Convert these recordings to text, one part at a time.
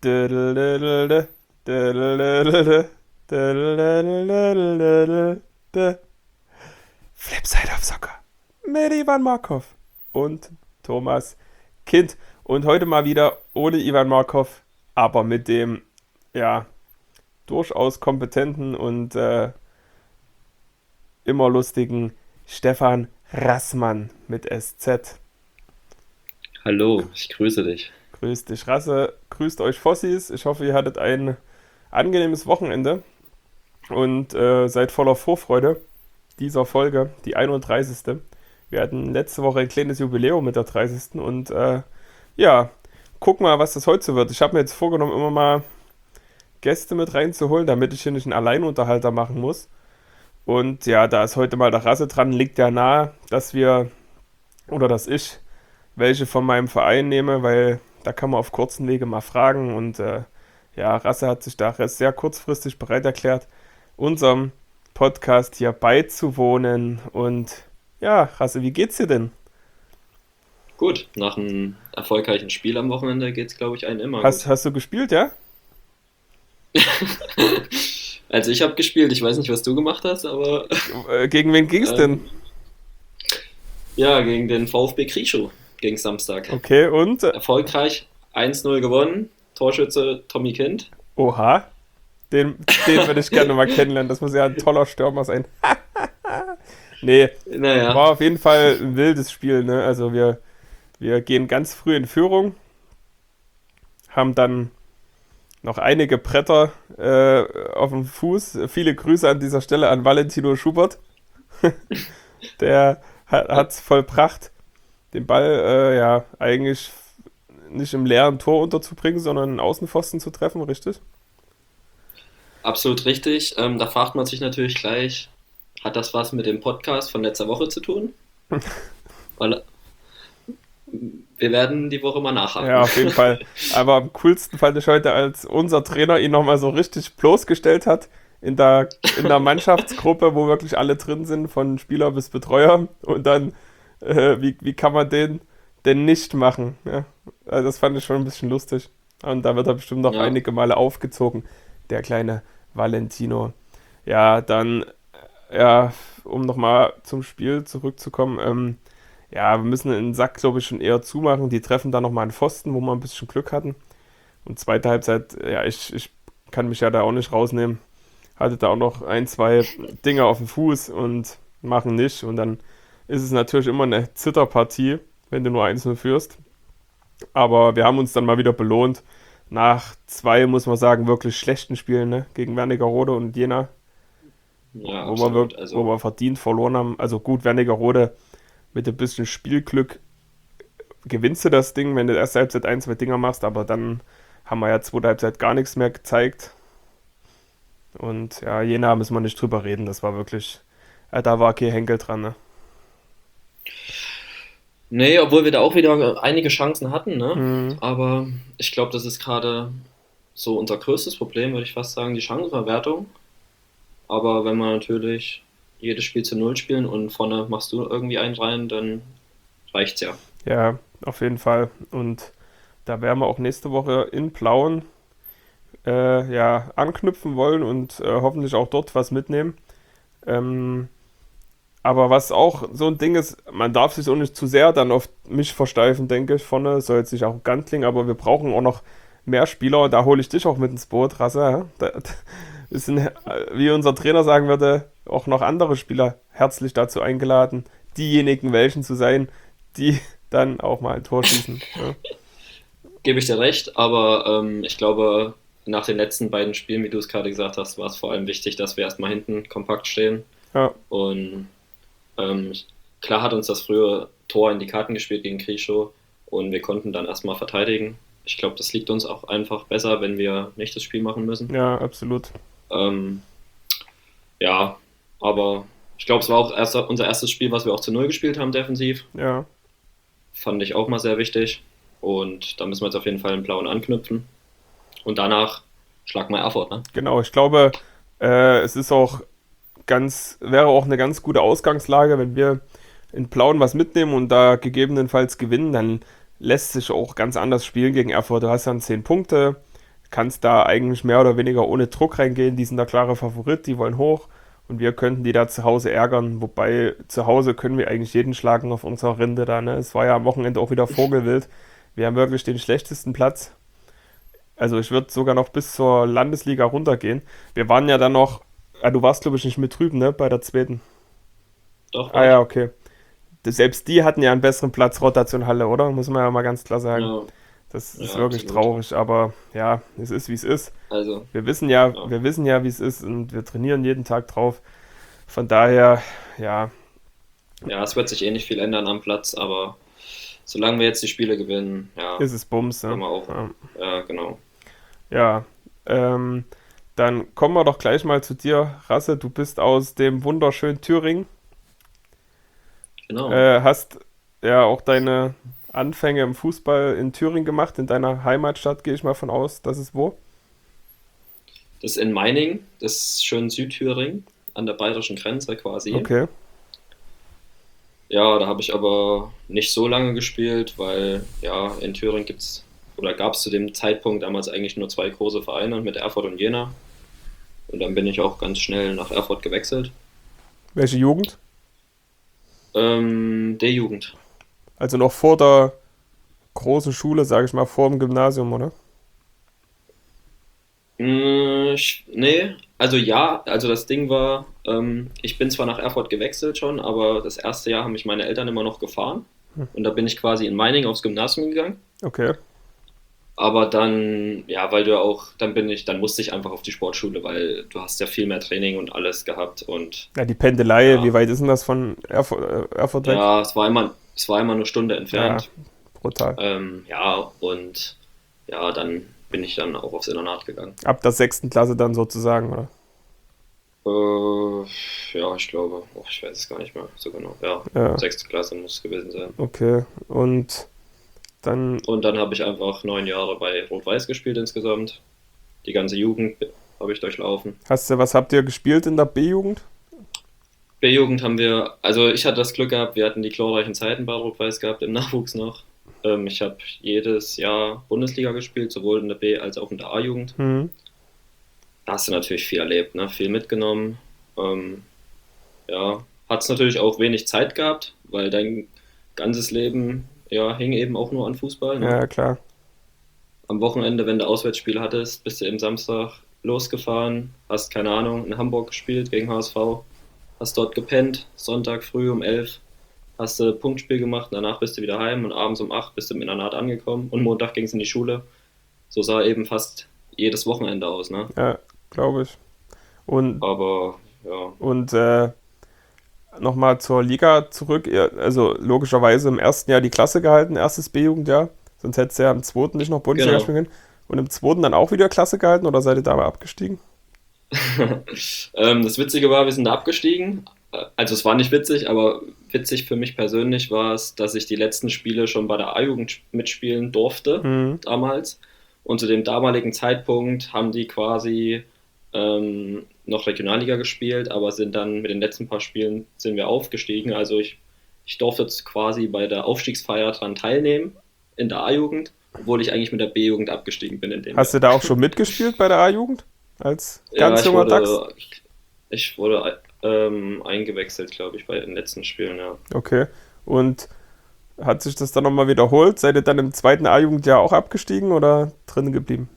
Dödelödelö, dödelödelö, dödelödelö. Flipside of Soccer mit Ivan Markov und Thomas Kind. Und heute mal wieder ohne Ivan Markov, aber mit dem, ja, durchaus kompetenten und immer lustigen Stefan Rassmann mit SZ. Hallo, ich grüße dich. Grüß dich, Rasse. Grüßt euch Fossis. Ich hoffe, ihr hattet ein angenehmes Wochenende und seid voller Vorfreude dieser Folge, die 31. Wir hatten letzte Woche ein kleines Jubiläum mit der 30. Und ja, guck mal, was das heute so wird. Ich habe mir jetzt vorgenommen, immer mal Gäste mit reinzuholen, damit ich hier nicht einen Alleinunterhalter machen muss. Und ja, da ist heute mal der Rasse dran, liegt ja nahe, dass wir, oder dass ich, welche von meinem Verein nehme, weil da kann man auf kurzen Wege mal fragen. Und ja, Rasse hat sich da sehr kurzfristig bereit erklärt, unserem Podcast hier beizuwohnen. Und ja, Rasse, wie geht's dir denn? Gut, nach einem erfolgreichen Spiel am Wochenende geht's, glaube ich, einem immer Hast, gut. hast du gespielt, ja? Also ich habe gespielt, ich weiß nicht, was du gemacht hast, aber Gegen wen ging's denn? ähm, ja, gegen den VfB Krieschow gegen Samstag. Okay, und? Erfolgreich 1-0 gewonnen, Torschütze Tommy Kind. Oha, den würde ich gerne mal kennenlernen. Das muss ja ein toller Stürmer sein. Nee, Naja, war auf jeden Fall ein wildes Spiel, ne? Also wir gehen ganz früh in Führung, haben dann noch einige Bretter auf dem Fuß. Viele Grüße an dieser Stelle an Valentino Schubert. Der hat's vollbracht, den Ball ja eigentlich nicht im leeren Tor unterzubringen, sondern einen Außenpfosten zu treffen, richtig? absolut richtig. Da fragt man sich natürlich gleich, hat das was mit dem Podcast von letzter Woche zu tun? Weil wir werden die Woche mal Ja, nachhaken. auf jeden Fall. Aber am coolsten fand ich heute, als unser Trainer ihn nochmal so richtig bloßgestellt hat in der Mannschaftsgruppe, wo wirklich alle drin sind, von Spieler bis Betreuer. Und dann, wie kann man den denn nicht machen? Ja? Also das fand ich schon ein bisschen lustig. Und da wird er bestimmt noch Ja, einige Male aufgezogen, der kleine Valentino. Ja, dann, ja, um nochmal zum Spiel zurückzukommen, ja, wir müssen den Sack, glaube ich, schon eher zumachen. Die treffen da nochmal einen Pfosten, wo wir ein bisschen Glück hatten. Und zweite Halbzeit, ja, ich kann mich ja da auch nicht rausnehmen. Hatte da auch noch ein, zwei Dinge auf dem Fuß und machen nicht. Und dann ist es natürlich immer eine Zitterpartie, wenn du nur 1-0 führst. Aber wir haben uns dann mal wieder belohnt. Nach zwei, muss man sagen, wirklich schlechten Spielen, ne? Gegen Wernigerode und Jena, ja, wo absolut. wo Also wir verdient verloren haben. Also gut, Wernigerode mit ein bisschen Spielglück gewinnst du das Ding, wenn du erste Halbzeit ein, zwei Dinger machst, aber dann haben wir ja zweite Halbzeit gar nichts mehr gezeigt. Und ja, Jena müssen wir nicht drüber reden, das war wirklich, da war kein Henkel dran, ne? nee, obwohl wir da auch wieder einige Chancen hatten, ne? Mhm. Aber ich glaube, das ist gerade so unser größtes Problem, würde ich fast sagen, die Chancenverwertung. Aber wenn wir natürlich jedes Spiel zu Null spielen und vorne machst du irgendwie einen rein, dann reicht's ja. Ja, auf jeden Fall. Und da werden wir auch nächste Woche in Plauen ja, anknüpfen wollen und hoffentlich auch dort was mitnehmen. Ähm, aber was auch so ein Ding ist, man darf sich auch nicht zu sehr dann auf mich versteifen, denke ich, vorne. Soll jetzt nicht arrogant klingen, aber wir brauchen auch noch mehr Spieler. Und da hole ich dich auch mit ins Boot, Rasse. Ja? Es sind, wie unser Trainer sagen würde, auch noch andere Spieler herzlich dazu eingeladen, diejenigen welchen zu sein, die dann auch mal ein Tor schießen. Ja, Gebe ich dir recht, aber ich glaube, nach den letzten beiden Spielen, wie du es gerade gesagt hast, war es vor allem wichtig, dass wir erstmal hinten kompakt stehen. ja, Und ähm, klar hat uns das frühe Tor in die Karten gespielt gegen Krieschow und wir konnten dann erstmal verteidigen. Ich glaube, das liegt uns auch einfach besser, wenn wir nicht das Spiel machen müssen. ja, absolut. Ähm, ja, aber ich glaube, es war auch unser erstes Spiel, was wir auch zu Null gespielt haben, defensiv. Ja, Fand ich auch mal sehr wichtig. Und da müssen wir jetzt auf jeden Fall einen blauen anknüpfen. Und danach schlag mal Erfurt, ne? genau. Ich glaube, es ist auch wäre auch eine ganz gute Ausgangslage, wenn wir in Plauen was mitnehmen und da gegebenenfalls gewinnen, dann lässt sich auch ganz anders spielen gegen Erfurt. Du hast dann 10 Punkte, kannst da eigentlich mehr oder weniger ohne Druck reingehen. Die sind der klare Favorit, die wollen hoch und wir könnten die da zu Hause ärgern. Wobei zu Hause können wir eigentlich jeden schlagen auf unserer Rinde da. Ne? Es war ja am Wochenende auch wieder Vogelwild. Wir haben wirklich den schlechtesten Platz. Also ich würde sogar noch bis zur Landesliga runtergehen. Wir waren ja dann noch, du warst glaube ich nicht mit drüben, ne, bei der zweiten. Doch, Ah war ja, ich. okay. Selbst die hatten ja einen besseren Platz, Rotation Halle, oder? Muss man ja mal ganz klar sagen. Ja, Das ist ja, wirklich absolut. traurig, aber ja, es ist wie es ist. Also, ja. Wir wissen ja, wie es ist und wir trainieren jeden Tag drauf. Von daher, ja, Ja, es wird sich eh nicht viel ändern am Platz, aber solange wir jetzt die Spiele gewinnen, ja, ist es Bums, ne? können wir auch. Ja, Ja, genau. ja. Ähm, dann kommen wir doch gleich mal zu dir, Rasse. Du bist aus dem wunderschönen Thüringen. Genau. Hast ja auch deine Anfänge im Fußball in Thüringen gemacht, in deiner Heimatstadt, gehe ich mal von aus. Das ist wo? Das ist in Meiningen, das ist schön Südthüringen, an der bayerischen Grenze quasi. Okay. Ja, da habe ich aber nicht so lange gespielt, weil ja, in Thüringen gibt's oder gab es zu dem Zeitpunkt damals eigentlich nur zwei große Vereine mit Erfurt und Jena. Und dann bin ich auch ganz schnell nach Erfurt gewechselt. Welche Jugend? D-Jugend. Also noch vor der großen Schule, sage ich mal, vor dem Gymnasium, oder? Nee, also ja, also das Ding war, ich bin zwar nach Erfurt gewechselt schon, aber das erste Jahr haben mich meine Eltern immer noch gefahren. Und da bin ich quasi in Meiningen aufs Gymnasium gegangen. Okay. Aber dann, ja, weil du auch, dann musste ich einfach auf die Sportschule, weil du hast ja viel mehr Training und alles gehabt und Ja, die Pendelei, wie ja, weit ist denn das von Erfurt weg? ja, es war immer eine Stunde Ja, entfernt. brutal. Ja, und ja, dann bin ich dann auch aufs Internat gegangen. Ab der sechsten Klasse dann sozusagen, oder? Ja, ich glaube, ich weiß es gar nicht mehr so genau. Ja, Ja, sechste Klasse muss es gewesen sein. okay. Und dann Und dann habe ich einfach 9 Jahre bei Rot-Weiß gespielt insgesamt. Die ganze Jugend habe ich durchlaufen. was habt ihr gespielt in der B-Jugend? B-Jugend haben wir, also ich hatte das Glück gehabt, wir hatten die glorreichen Zeiten bei Rot-Weiß gehabt, im Nachwuchs noch. Ich habe jedes Jahr Bundesliga gespielt, sowohl in der B- als auch in der A-Jugend. Hm. Da hast du natürlich viel erlebt, ne? Viel mitgenommen. Ähm, ja, hat es natürlich auch wenig Zeit gehabt, weil dein ganzes Leben ja, hing eben auch nur an Fußball. Ne? Ja, klar. Am Wochenende, wenn du Auswärtsspiel hattest, bist du eben Samstag losgefahren, hast keine Ahnung, in Hamburg gespielt gegen HSV, hast dort gepennt, Sonntag früh um 11 hast du Punktspiel gemacht, danach bist du wieder heim und abends um 8 bist du im Internat angekommen und Montag ging es in die Schule. So sah eben fast jedes Wochenende aus, ne? Ja, glaube ich. Und, Aber ja, und nochmal zur Liga zurück. Also logischerweise im ersten Jahr die Klasse gehalten, erstes B-Jugendjahr. Sonst hättest du ja im zweiten nicht noch Bundesliga genau. spielen können. Und im zweiten dann auch wieder Klasse gehalten oder seid ihr dabei abgestiegen? Das Witzige war, wir sind da abgestiegen. Also es war nicht witzig, aber witzig für mich persönlich war es, dass ich die letzten Spiele schon bei der A-Jugend mitspielen durfte Hm. damals. Und zu dem damaligen Zeitpunkt haben die quasi noch Regionalliga gespielt, aber sind dann mit den letzten paar Spielen sind wir aufgestiegen. Also ich durfte jetzt quasi bei der Aufstiegsfeier dran teilnehmen in der A-Jugend, obwohl ich eigentlich mit der B-Jugend abgestiegen bin in dem Hast Jahr. du da auch schon mitgespielt bei der A-Jugend? Als Ja, ganz junger Dachs? ich wurde eingewechselt, glaube ich, bei den letzten Spielen, ja. Okay. Und hat sich das dann nochmal wiederholt? Seid ihr dann im zweiten A-Jugendjahr auch abgestiegen oder drin geblieben?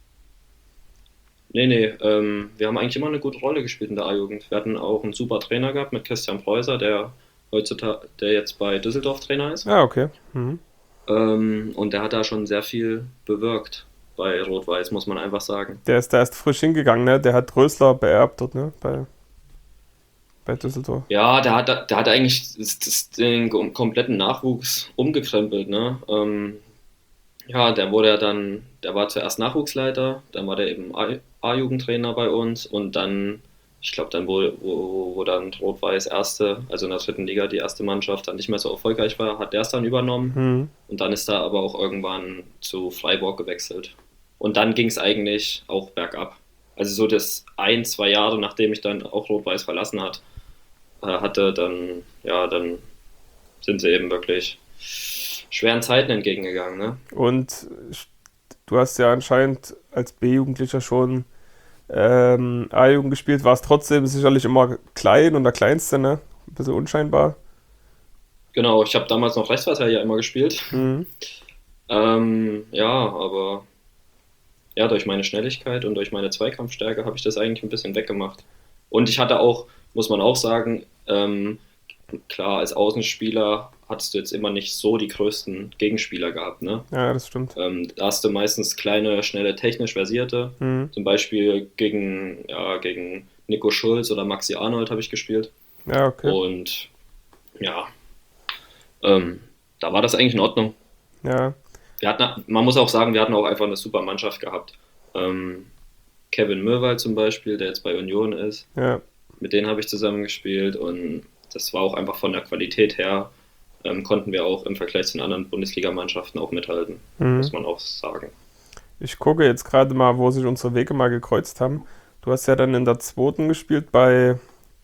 Nee, nee, wir haben eigentlich immer eine gute Rolle gespielt in der A-Jugend. Wir hatten auch einen super Trainer gehabt mit Christian Preußer, der jetzt bei Düsseldorf Trainer ist. Ja, okay. Mhm. Und der hat da schon sehr viel bewirkt bei Rot-Weiß, muss man einfach sagen. Der ist da erst frisch hingegangen, ne? Der hat Rösler beerbt dort, ne? Bei Düsseldorf. Ja, der hat eigentlich den kompletten Nachwuchs umgekrempelt, ne? Ja, der war zuerst Nachwuchsleiter, dann war der eben A-Jugendtrainer bei uns und dann, ich glaube, dann, wo dann Rot-Weiß erste, also in der dritten Liga die erste Mannschaft dann nicht mehr so erfolgreich war, hat der es dann übernommen Mhm. und dann ist er aber auch irgendwann zu Freiburg gewechselt. Und dann ging es eigentlich auch bergab. Also so das 1, 2 Jahre, nachdem ich dann auch Rot-Weiß verlassen hatte, dann sind sie eben wirklich schweren Zeiten entgegengegangen, ne? Und du hast ja anscheinend als B-Jugendlicher schon A-Jugend gespielt, warst trotzdem sicherlich immer klein und der Kleinste, ne? Ein bisschen unscheinbar. Genau, ich habe damals noch Rechtsverteidiger immer gespielt. Mhm. Ja, aber ja, durch meine Schnelligkeit und durch meine Zweikampfstärke habe ich das eigentlich ein bisschen weggemacht. Und ich hatte auch, muss man auch sagen, klar, als Außenspieler hattest du jetzt immer nicht so die größten Gegenspieler gehabt, ne? Ja, das stimmt. Da hast du meistens kleine, schnelle, technisch versierte. Mhm. Zum Beispiel gegen Nico Schulz oder Maxi Arnold habe ich gespielt. Ja, okay. Und ja, ähm, da war das eigentlich in Ordnung. Ja, Man muss auch sagen, wir hatten auch einfach eine super Mannschaft gehabt. Ähm, Kevin Möwald zum Beispiel, der jetzt bei Union ist, ja. mit denen habe ich zusammengespielt und das war auch einfach von der Qualität her, konnten wir auch im Vergleich zu den anderen Bundesligamannschaften auch mithalten, Mhm. muss man auch sagen. Ich gucke jetzt gerade mal, wo sich unsere Wege mal gekreuzt haben. Du hast ja dann in der zweiten gespielt bei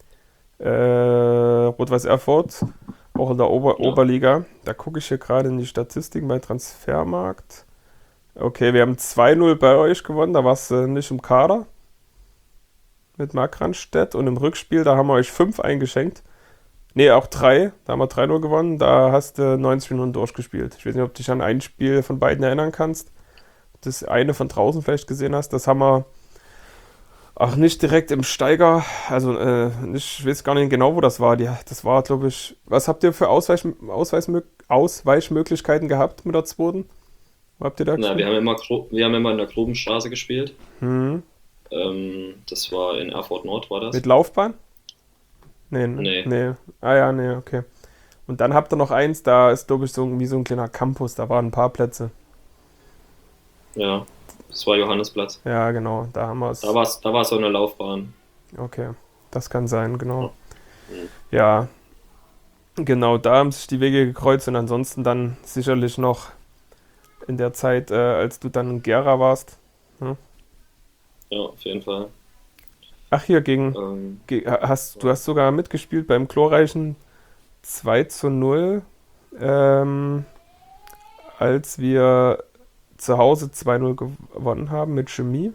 Rot-Weiß Erfurt, auch in der Ja, Oberliga. Da gucke ich hier gerade in die Statistiken bei Transfermarkt. Okay, wir haben 2-0 bei euch gewonnen, da warst du nicht im Kader mit Mark Randstedt und im Rückspiel, da haben wir euch 5 eingeschenkt. Nee, auch 3, da haben wir 3-0 gewonnen, da hast du 90 Minuten durchgespielt. Ich weiß nicht, ob du dich an ein Spiel von beiden erinnern kannst. Das eine von draußen vielleicht gesehen hast, das haben wir auch nicht direkt im Steiger, also nicht, ich weiß gar nicht genau, wo das war. Das war, glaube ich, was habt ihr für Ausweichmöglichkeiten gehabt mit der zweiten? Wo habt ihr da na, gespielt? wir haben immer in der Grubenstraße gespielt. Hm. Das war in Erfurt Nord, war Mit das? Laufbahn? Nee, ne? Nee, Nee. Ah ja, nee, okay. Und dann habt ihr noch eins, da ist, glaube ich, so wie so ein kleiner Campus, da waren ein paar Plätze. ja, das war Johannesplatz. Ja, genau, da haben wir es. Da war so eine Laufbahn. Okay, das kann sein, genau. Ja. Hm. Ja, genau, da haben sich die Wege gekreuzt und ansonsten dann sicherlich noch in der Zeit, als du dann in Gera warst. Hm? Ja, auf jeden Fall. Ach, hier Ähm, du hast sogar mitgespielt beim glorreichen 2-0, ähm, als wir zu Hause 2-0 gewonnen haben mit Chemie.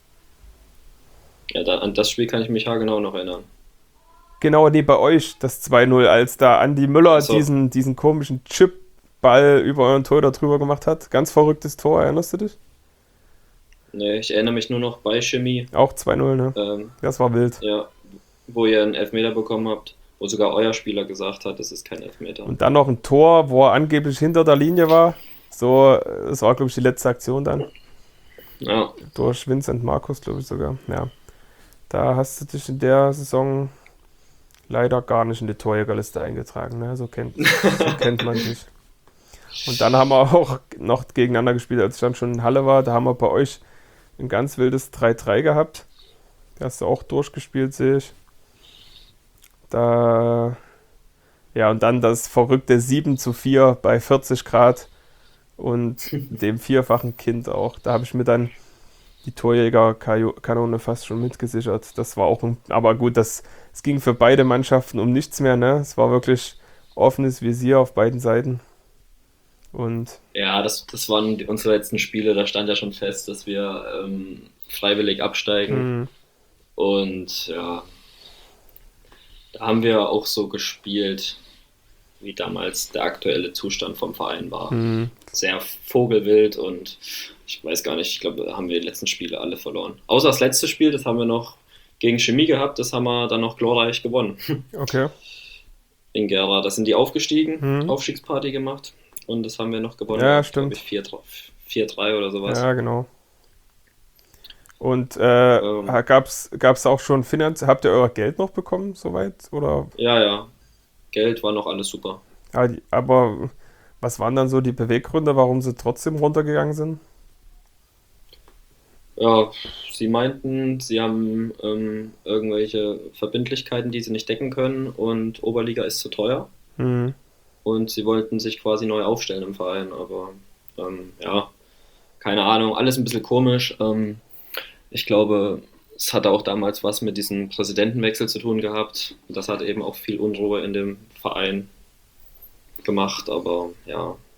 ja, an das Spiel kann ich mich ja genau noch erinnern. Genau, nee, bei euch das 2-0, als da Andi Müller Achso, diesen komischen Chipball über euren Tor da drüber gemacht hat. Ganz verrücktes Tor, erinnerst du dich? nee, ich erinnere mich nur noch bei Chemie, Auch 2-0, ne? ähm, Das war wild. ja, wo ihr einen Elfmeter bekommen habt, wo sogar euer Spieler gesagt hat, das ist kein Elfmeter. Und dann noch ein Tor, wo er angeblich hinter der Linie war. So, das war, glaube ich, die letzte Aktion dann. Ja, Durch Vincent Markus, glaube ich sogar. Ja. Da hast du dich in der Saison leider gar nicht in die Torjägerliste eingetragen. Ne? So kennt man dich. Und dann haben wir auch noch gegeneinander gespielt, als ich dann schon in Halle war. Da haben wir bei euch ein ganz wildes 3-3 gehabt. Da hast du auch durchgespielt, sehe ich. Da, ja, und dann das verrückte 7-4 bei 40 Grad und dem vierfachen Kind auch. Da habe ich mir dann die Torjägerkanone fast schon mitgesichert. Das war auch, aber gut, es ging für beide Mannschaften um nichts mehr, ne? Es war wirklich offenes Visier auf beiden Seiten. Und ja, das waren unsere letzten Spiele, da stand ja schon fest, dass wir freiwillig absteigen. mh, Und ja, da haben wir auch so gespielt, wie damals der aktuelle Zustand vom Verein war. mh, Sehr vogelwild und ich weiß gar nicht, ich glaube, da haben wir die letzten Spiele alle verloren. Außer das letzte Spiel, das haben wir noch gegen Chemie gehabt, das haben wir dann noch glorreich gewonnen okay. in Gera. Da sind die aufgestiegen, Mh, Aufstiegsparty gemacht und das haben wir noch gewonnen ja, gehabt, glaube ich, stimmt. 4-3 oder sowas. Ja, genau. Und Ähm, gab's auch schon habt ihr euer Geld noch bekommen, soweit? Oder, ja, ja, Geld war noch alles super. aber was waren dann so die Beweggründe, warum sie trotzdem runtergegangen sind? Ja, sie meinten, sie haben irgendwelche Verbindlichkeiten, die sie nicht decken können und Oberliga ist zu teuer Hm, und sie wollten sich quasi neu aufstellen im Verein, aber ja, keine Ahnung, alles ein bisschen komisch. Ich glaube, es hatte auch damals was mit diesem Präsidentenwechsel zu tun gehabt. Das hat eben auch viel Unruhe in dem Verein gemacht, aber ja,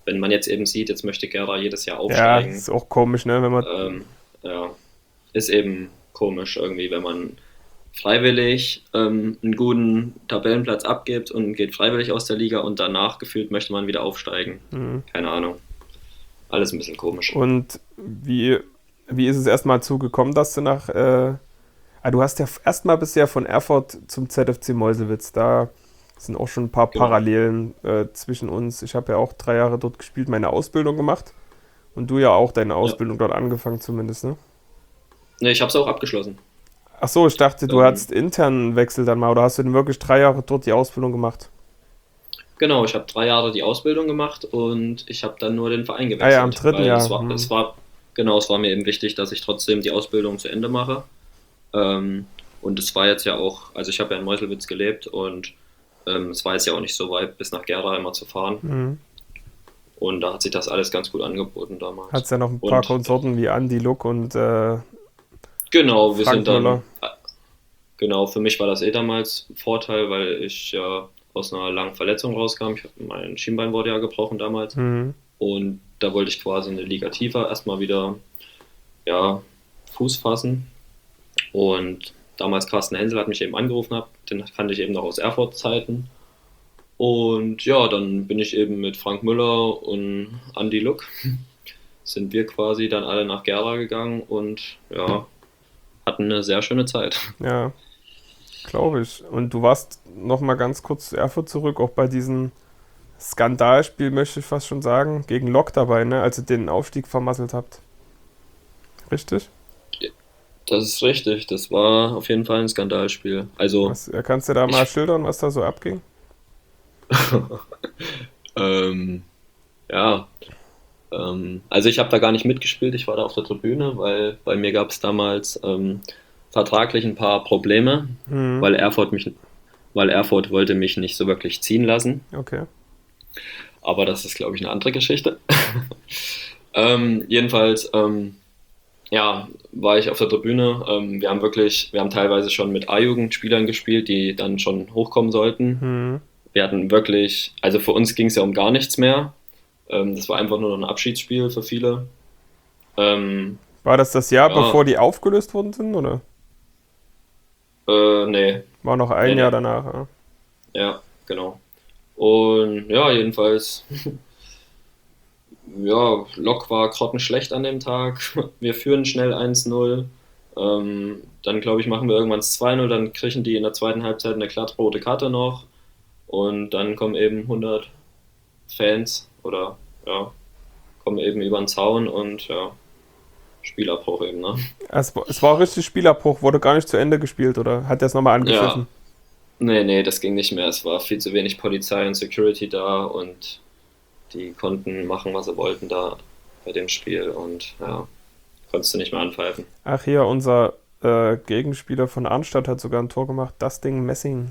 wenn man jetzt eben sieht, jetzt möchte Gera jedes Jahr Ja, aufsteigen, ist auch komisch, ne? Wenn man. ja, ist eben komisch irgendwie, wenn man freiwillig einen guten Tabellenplatz abgibt und geht freiwillig aus der Liga und danach gefühlt möchte man wieder aufsteigen. Mhm. Keine Ahnung. Alles ein bisschen komisch. Und wie ist es erstmal zugekommen, dass du du hast ja erstmal bisher von Erfurt zum ZFC Meuselwitz. Da sind auch schon ein paar Genau. Parallelen zwischen uns. Ich habe ja auch 3 Jahre dort gespielt, meine Ausbildung gemacht. Und du ja auch deine Ja. Ausbildung dort angefangen zumindest, ne? Ne, ich habe es auch abgeschlossen. Ach so, ich dachte, du Ähm, hattest internen Wechsel dann mal. Oder hast du denn wirklich 3 Jahre dort die Ausbildung gemacht? genau, ich habe 3 Jahre die Ausbildung gemacht und ich habe dann nur den Verein Ah ja, im gewechselt, dritten weil Jahr. genau, es war mir eben wichtig, dass ich trotzdem die Ausbildung zu Ende mache. Und es war jetzt ja auch, also ich habe ja in Meuselwitz gelebt und es war jetzt ja auch nicht so weit, bis nach Gera immer zu fahren. Mhm. Und da hat sich das alles ganz gut angeboten Hat damals. es ja noch ein paar Und Konsorten wie Andy Luck und genau, wir Frank sind Müller. dann, genau, für mich war das eh damals ein Vorteil, weil ich ja aus einer langen Verletzung rauskam. Mein Schienbein wurde ja gebrochen damals. Mhm. Und da wollte ich quasi eine Liga tiefer erstmal wieder, ja, Fuß fassen. Und damals Carsten Hensel hat mich eben angerufen, den kannte ich eben noch aus Erfurt-Zeiten. Und ja, dann bin ich eben mit Frank Müller und Andy Luck, sind wir quasi dann alle nach Gera gegangen und ja, hatten eine sehr schöne Zeit. Ja, glaube ich. Und du warst noch mal ganz kurz zu Erfurt zurück, auch bei diesem Skandalspiel, möchte ich fast schon sagen, gegen Lok dabei, ne? Als ihr den Aufstieg vermasselt habt. Richtig? Das ist richtig, das war auf jeden Fall ein Skandalspiel. Also, Kannst du da mal ich, schildern, was da so abging? ähm, ja, also ich habe da gar nicht mitgespielt, ich war da auf der Tribüne, weil bei mir gab es damals vertraglich ein paar Probleme, Mhm. weil weil Erfurt wollte mich nicht so wirklich ziehen lassen. Okay. Aber das ist, glaube ich, eine andere Geschichte. Jedenfalls, ja, war ich auf der Tribüne. Wir haben teilweise schon mit A-Jugendspielern gespielt, die dann schon hochkommen sollten. Mhm. Wir hatten wirklich, also für uns ging es ja um gar nichts mehr. Das war einfach nur noch ein Abschiedsspiel für viele. Ähm, War das Jahr, ja, bevor die aufgelöst worden sind, oder? nee, War noch ein nee, Jahr nee. danach, ja. Ja, genau. Und ja, jedenfalls, ja, Lok war grottenschlecht an dem Tag. Wir führen schnell 1:0. Dann, glaube ich, machen wir irgendwann das 2:0. Dann kriegen die in der zweiten Halbzeit eine glattrote Karte noch. Und dann kommen eben 100 Fans oder ja, kommen eben über den Zaun und ja, Spielabbruch eben, ne? Es war richtig Spielabbruch, wurde gar nicht zu Ende gespielt, oder? Hat er es nochmal Ja, angepfiffen? nee, nee, das ging nicht mehr. Es war viel zu wenig Polizei und Security da und die konnten machen, was sie wollten da bei dem Spiel und ja, konntest du nicht mehr anpfeifen. Ach hier, unser Gegenspieler von Arnstadt hat sogar ein Tor gemacht, das Ding Messing.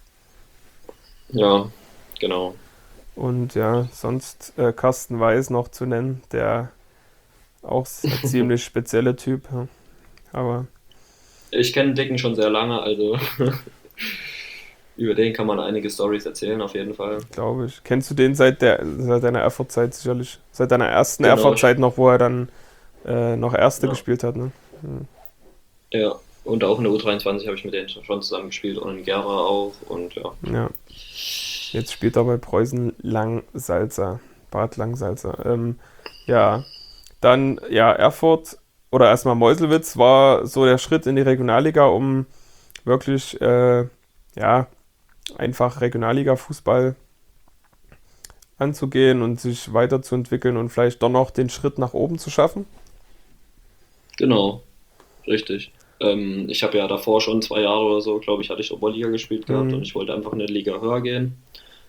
Ja, genau. Und ja, sonst Carsten Weiß noch zu nennen, der auch ein ziemlich spezielle Typ. Ja. Aber Ich kenne Dicken schon sehr lange, also über den kann man einige Stories erzählen, auf jeden Fall. glaube ich. Kennst du den seit deiner Erfurt-Zeit sicherlich? Seit deiner ersten Genau, Erfurt-Zeit noch, wo er dann noch Erste ja, gespielt hat, ne? Hm. ja. Und auch in der U23 habe ich mit denen schon zusammen gespielt und in Gera auch und ja. Ja. Jetzt spielt er bei Preußen Langsalza. Bad Langsalza. Ja, dann, ja, Erfurt oder erstmal Meuselwitz war so der Schritt in die Regionalliga, um wirklich, ja, einfach Regionalliga-Fußball anzugehen und sich weiterzuentwickeln und vielleicht doch noch den Schritt nach oben zu schaffen. Genau, richtig. Ich habe ja davor schon 2 Jahre oder so, glaube ich, hatte ich Oberliga gespielt gehabt und Hm, ich wollte einfach eine Liga höher gehen.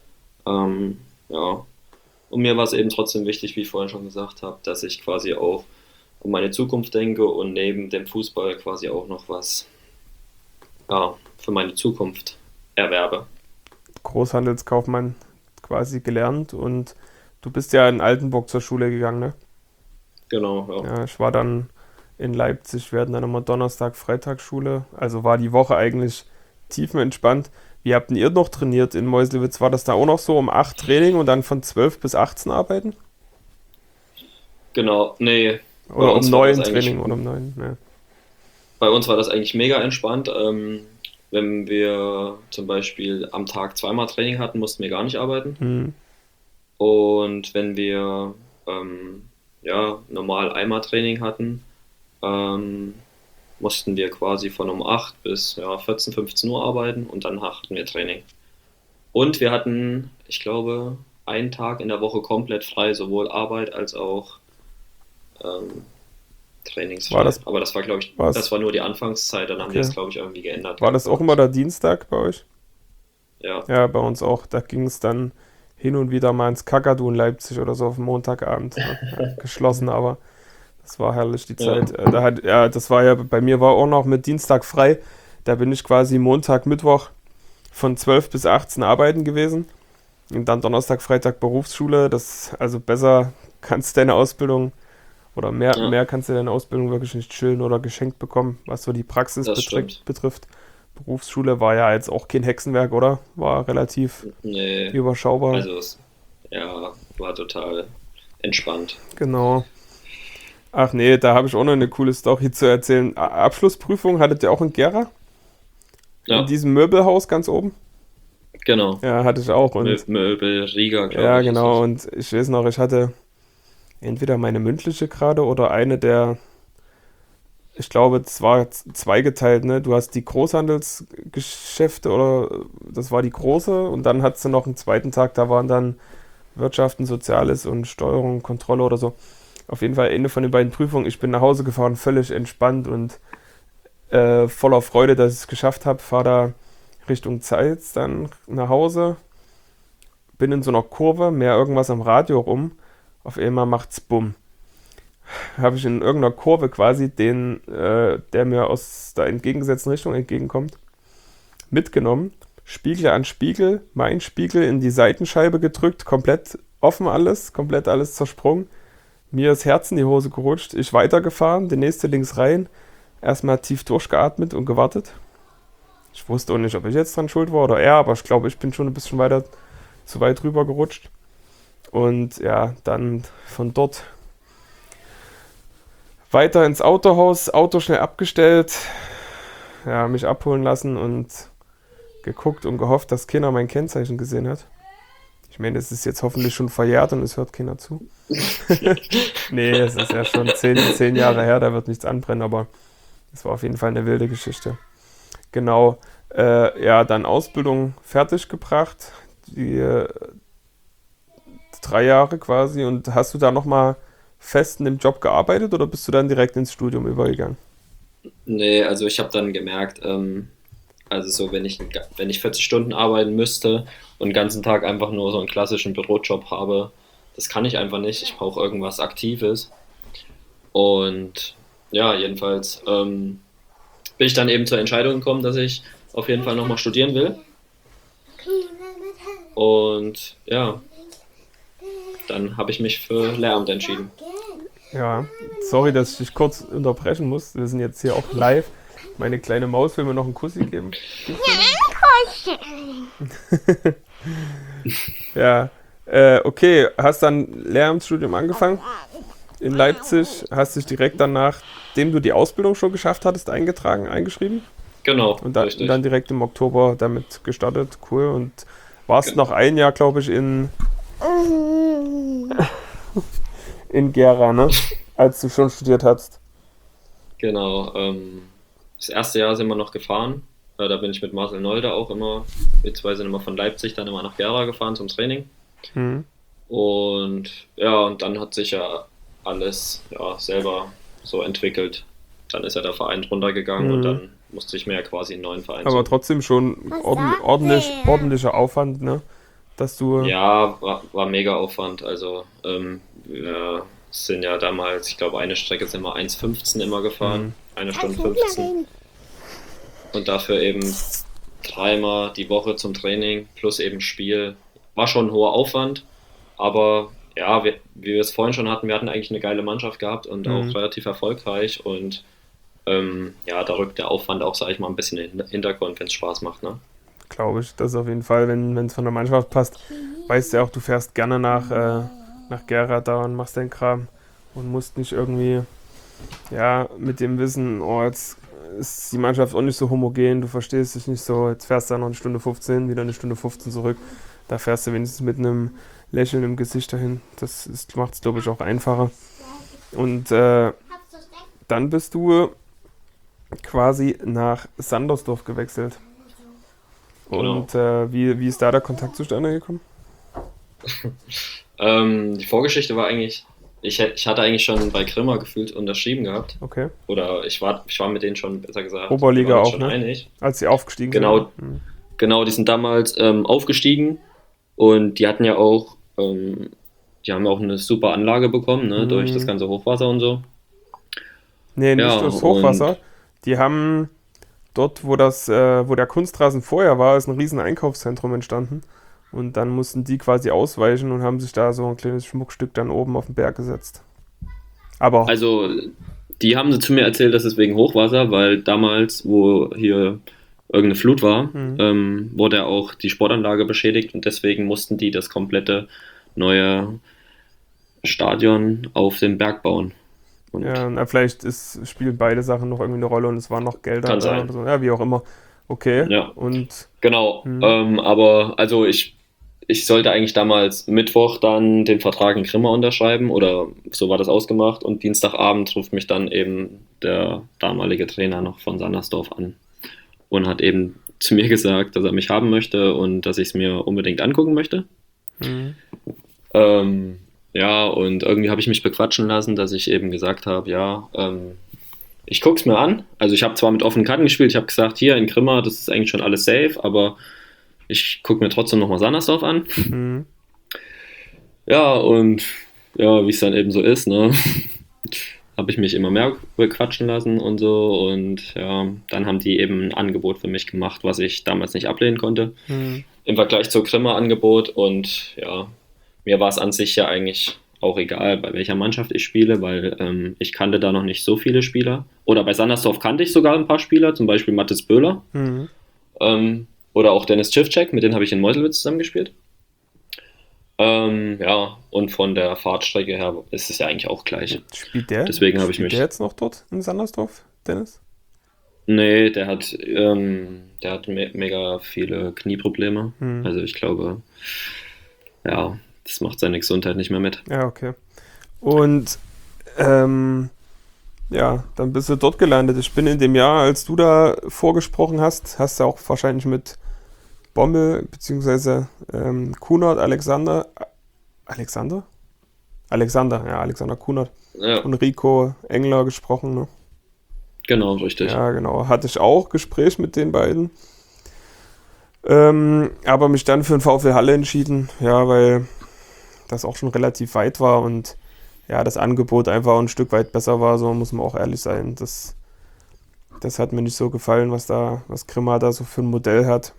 Ja, und mir war es eben trotzdem wichtig, wie ich vorhin schon gesagt habe, dass ich quasi auch um meine Zukunft denke und neben dem Fußball quasi auch noch was, ja, für meine Zukunft erwerbe. Großhandelskaufmann quasi gelernt und du bist ja in Altenburg zur Schule gegangen, ne? Genau, ja. Ja, ich war dann in Leipzig, wir hatten dann immer Donnerstag, Freitag Schule, also war die Woche eigentlich tiefenentspannt. Wie habt denn ihr noch trainiert in Meuselwitz? War das da auch noch so um 8 Training und dann von 12 bis 18 arbeiten? Genau, nee, bei Oder um uns war das neuen eigentlich Training oder um neuen, ne? Bei uns war das eigentlich mega entspannt. Wenn wir zum Beispiel am Tag zweimal Training hatten, mussten wir gar nicht arbeiten. Hm. Und wenn wir ja, normal einmal Training hatten, ähm, mussten wir quasi von um 8 bis ja, 14, 15 Uhr arbeiten und dann hatten wir Training. Und wir hatten, ich glaube, einen Tag in der Woche komplett frei, sowohl Arbeit als auch ähm, War trainingsfrei. das, Aber das war, glaube ich, war's, das war nur die Anfangszeit, dann haben die okay. es, glaube ich, irgendwie geändert War gehabt das bei auch immer uns. der Dienstag bei euch? Ja, Ja, bei uns auch. Da ging es dann hin und wieder mal ins Kakadu in Leipzig oder so auf den Montagabend. Ne? Ja, geschlossen, aber das war herrlich die ja, Zeit. Ja, das war ja, bei mir war auch noch mit Dienstag frei. Da bin ich quasi Montag, Mittwoch von 12 bis 18 arbeiten gewesen. Und dann Donnerstag, Freitag Berufsschule. Also besser kannst du deine Ausbildung oder ja, mehr kannst du deine Ausbildung wirklich nicht chillen oder geschenkt bekommen, was so die Praxis das stimmt. betrifft. Berufsschule war ja jetzt auch kein Hexenwerk, oder? War relativ Nee, überschaubar. also es, ja, war total entspannt. Genau. Ach nee, da habe ich auch noch eine coole Story zu erzählen. Abschlussprüfung hattet ihr auch in Gera? In Ja, diesem Möbelhaus ganz oben? genau. Ja, hatte ich auch. Und Möbel, Riga, glaube ja, ich, ist genau. das. Und ich weiß noch, ich hatte entweder meine mündliche gerade oder eine der, ich glaube, es war zweigeteilt, ne? Du hast die Großhandelsgeschäfte oder das war die große und dann hattest du noch einen zweiten Tag, da waren dann Wirtschaften, Soziales und Steuerung, Kontrolle oder so. Auf jeden Fall Ende von den beiden Prüfungen. Ich bin nach Hause gefahren, völlig entspannt und voller Freude, dass ich es geschafft habe. Fahre da Richtung Zeitz dann nach Hause, bin in so einer Kurve, mehr irgendwas am Radio rum. Auf einmal macht's Bumm. Habe ich in irgendeiner Kurve quasi der mir aus der entgegengesetzten Richtung entgegenkommt, mitgenommen. Spiegel an Spiegel, mein Spiegel in die Seitenscheibe gedrückt, komplett offen alles, komplett alles zersprungen. Mir das Herz in die Hose gerutscht, ich weitergefahren, der nächste links rein, erstmal tief durchgeatmet und gewartet. Ich wusste auch nicht, ob ich jetzt dran schuld war oder er, aber ich glaube, ich bin schon ein bisschen weiter zu weit rüber gerutscht. Und ja, dann von dort weiter ins Autohaus, Auto schnell abgestellt, ja, mich abholen lassen und geguckt und gehofft, dass keiner mein Kennzeichen gesehen hat. Ich meine, es ist jetzt hoffentlich schon verjährt und es hört keiner zu. Nee, es ist ja schon 10 Jahre her, da wird nichts anbrennen, aber es war auf jeden Fall eine wilde Geschichte. Genau, ja, dann Ausbildung fertig gebracht, die 3 Jahre quasi. Und hast du da nochmal fest in dem Job gearbeitet oder bist du dann direkt ins Studium übergegangen? Nee, also ich habe dann gemerkt, also so, wenn ich 40 Stunden arbeiten müsste und den ganzen Tag einfach nur so einen klassischen Bürojob habe, das kann ich einfach nicht. Ich brauche irgendwas Aktives. Und ja, jedenfalls bin ich dann eben zur Entscheidung gekommen, dass ich auf jeden Fall nochmal studieren will. Und ja, dann habe ich mich für Lehramt entschieden. Ja, sorry, dass ich dich kurz unterbrechen muss. Wir sind jetzt hier auch live. Meine kleine Maus will mir noch einen Kussi geben. Gibst du mir? Ja, okay. Hast dann Lehramtsstudium angefangen in Leipzig. Hast dich direkt danach, nachdem du die Ausbildung schon geschafft hattest, eingeschrieben. Genau, Und dann richtig. direkt im Oktober damit gestartet. Cool. Und warst noch Genau. ein Jahr, glaube ich, in Gera, ne? Als du schon studiert hast. Genau. Das erste Jahr sind wir noch gefahren. Da bin ich mit Marcel Nolde auch immer. Wir zwei sind immer von Leipzig dann immer nach Gera gefahren zum Training. Hm. Und ja, und dann hat sich ja alles ja, selber so entwickelt. Dann ist ja der Verein runtergegangen und Hm. dann musste ich mir ja quasi einen neuen Verein Aber suchen. trotzdem schon ordentlicher Aufwand, ne? Dass du. Ja, war mega Aufwand. Also wir sind ja damals, ich glaube, eine Strecke sind wir 1,15 immer Hm. gefahren. 1 Stunde 15. Und dafür eben dreimal die Woche zum Training plus eben Spiel. War schon ein hoher Aufwand, aber ja, wie wir es vorhin schon hatten, wir hatten eigentlich eine geile Mannschaft gehabt und auch Hm. relativ erfolgreich und ja, da rückt der Aufwand auch, sage ich mal, ein bisschen in den Hintergrund, wenn es Spaß macht, ne? Glaube ich, das ist auf jeden Fall, wenn es von der Mannschaft passt. Weißt du ja auch, du fährst gerne nach Gera da und machst deinen Kram. und musst nicht irgendwie, ja, mit dem Wissen, oh, jetzt ist die Mannschaft auch nicht so homogen, du verstehst dich nicht so, jetzt fährst du da noch 1 Stunde 15, wieder 1 Stunde 15 zurück. Da fährst du wenigstens mit einem Lächeln im Gesicht dahin. Das macht es, glaube ich, auch einfacher. Und dann bist du quasi nach Sandersdorf gewechselt. Genau. Und wie ist da der Kontakt zustande gekommen? Die Vorgeschichte war eigentlich, ich hatte eigentlich schon bei Grimma gefühlt unterschrieben gehabt. Okay. Oder ich war mit denen schon, besser gesagt, wir Oberliga waren uns auch, schon ne? einig. Als sie aufgestiegen Genau, sind. Mhm. genau, die sind damals aufgestiegen und die hatten ja auch, die haben ja auch eine super Anlage bekommen, ne, durch das Mhm. ganze Hochwasser und so. Nee, Ja, nicht durchs und Hochwasser. Die haben dort, wo der Kunstrasen vorher war, ist ein riesen Einkaufszentrum entstanden. Und dann mussten die quasi ausweichen und haben sich da so ein kleines Schmuckstück dann oben auf den Berg gesetzt. Aber, also, die haben sie zu mir erzählt, dass es wegen Hochwasser, weil damals, wo hier irgendeine Flut war, mhm. wurde auch die Sportanlage beschädigt und deswegen mussten die das komplette neue Stadion auf dem Berg bauen. Und Ja, na, vielleicht spielen beide Sachen noch irgendwie eine Rolle und es waren noch Gelder kann da sein. oder so. Ja, wie auch immer. Okay. Ja, Und, genau. hm, Aber also ich sollte eigentlich damals Mittwoch dann den Vertrag in Grimma unterschreiben oder so war das ausgemacht und Dienstagabend ruft mich dann eben der damalige Trainer noch von Sandersdorf an und hat eben zu mir gesagt, dass er mich haben möchte und dass ich es mir unbedingt angucken möchte. hm, Ja, und irgendwie habe ich mich bequatschen lassen, dass ich eben gesagt habe, ja, ich gucke es mir an. Also ich habe zwar mit offenen Karten gespielt, ich habe gesagt, hier in Grimma, das ist eigentlich schon alles safe, aber ich gucke mir trotzdem nochmal Sandersdorf an. hm. Ja, und ja, wie es dann eben so ist, ne, habe ich mich immer mehr bequatschen lassen und so. Und ja, dann haben die eben ein Angebot für mich gemacht, was ich damals nicht ablehnen konnte. Hm. Im Vergleich zur Grimma-Angebot. Und ja, mir war es an sich ja eigentlich auch egal, bei welcher Mannschaft ich spiele, weil ich kannte da noch nicht so viele Spieler. Oder bei Sandersdorf kannte ich sogar ein paar Spieler, zum Beispiel Mathis Böhler Hm. oder auch Dennis Civcek, mit denen habe ich in Meuselwitz zusammengespielt. Ja, und von der Fahrtstrecke her ist es ja eigentlich auch gleich. Deswegen habe ich Spielt der mich. jetzt noch dort in Sandersdorf, Dennis? Nee, der hat mega viele Knieprobleme. Hm. Also ich glaube, ja, das macht seine Gesundheit nicht mehr mit. Ja, okay. Und ja, dann bist du dort gelandet. Ich bin in dem Jahr, als du da vorgesprochen hast du auch wahrscheinlich mit Bommel beziehungsweise Kunert, Alexander? Alexander Kunert Ja, und Rico Engler gesprochen, ne? genau, richtig. Ja, genau. Hatte ich auch Gespräch mit den beiden. Aber mich dann für den VfL Halle entschieden, ja, weil das auch schon relativ weit war und ja, das Angebot einfach ein Stück weit besser war, so muss man auch ehrlich sein. Das hat mir nicht so gefallen, was Grimma da so für ein Modell hat.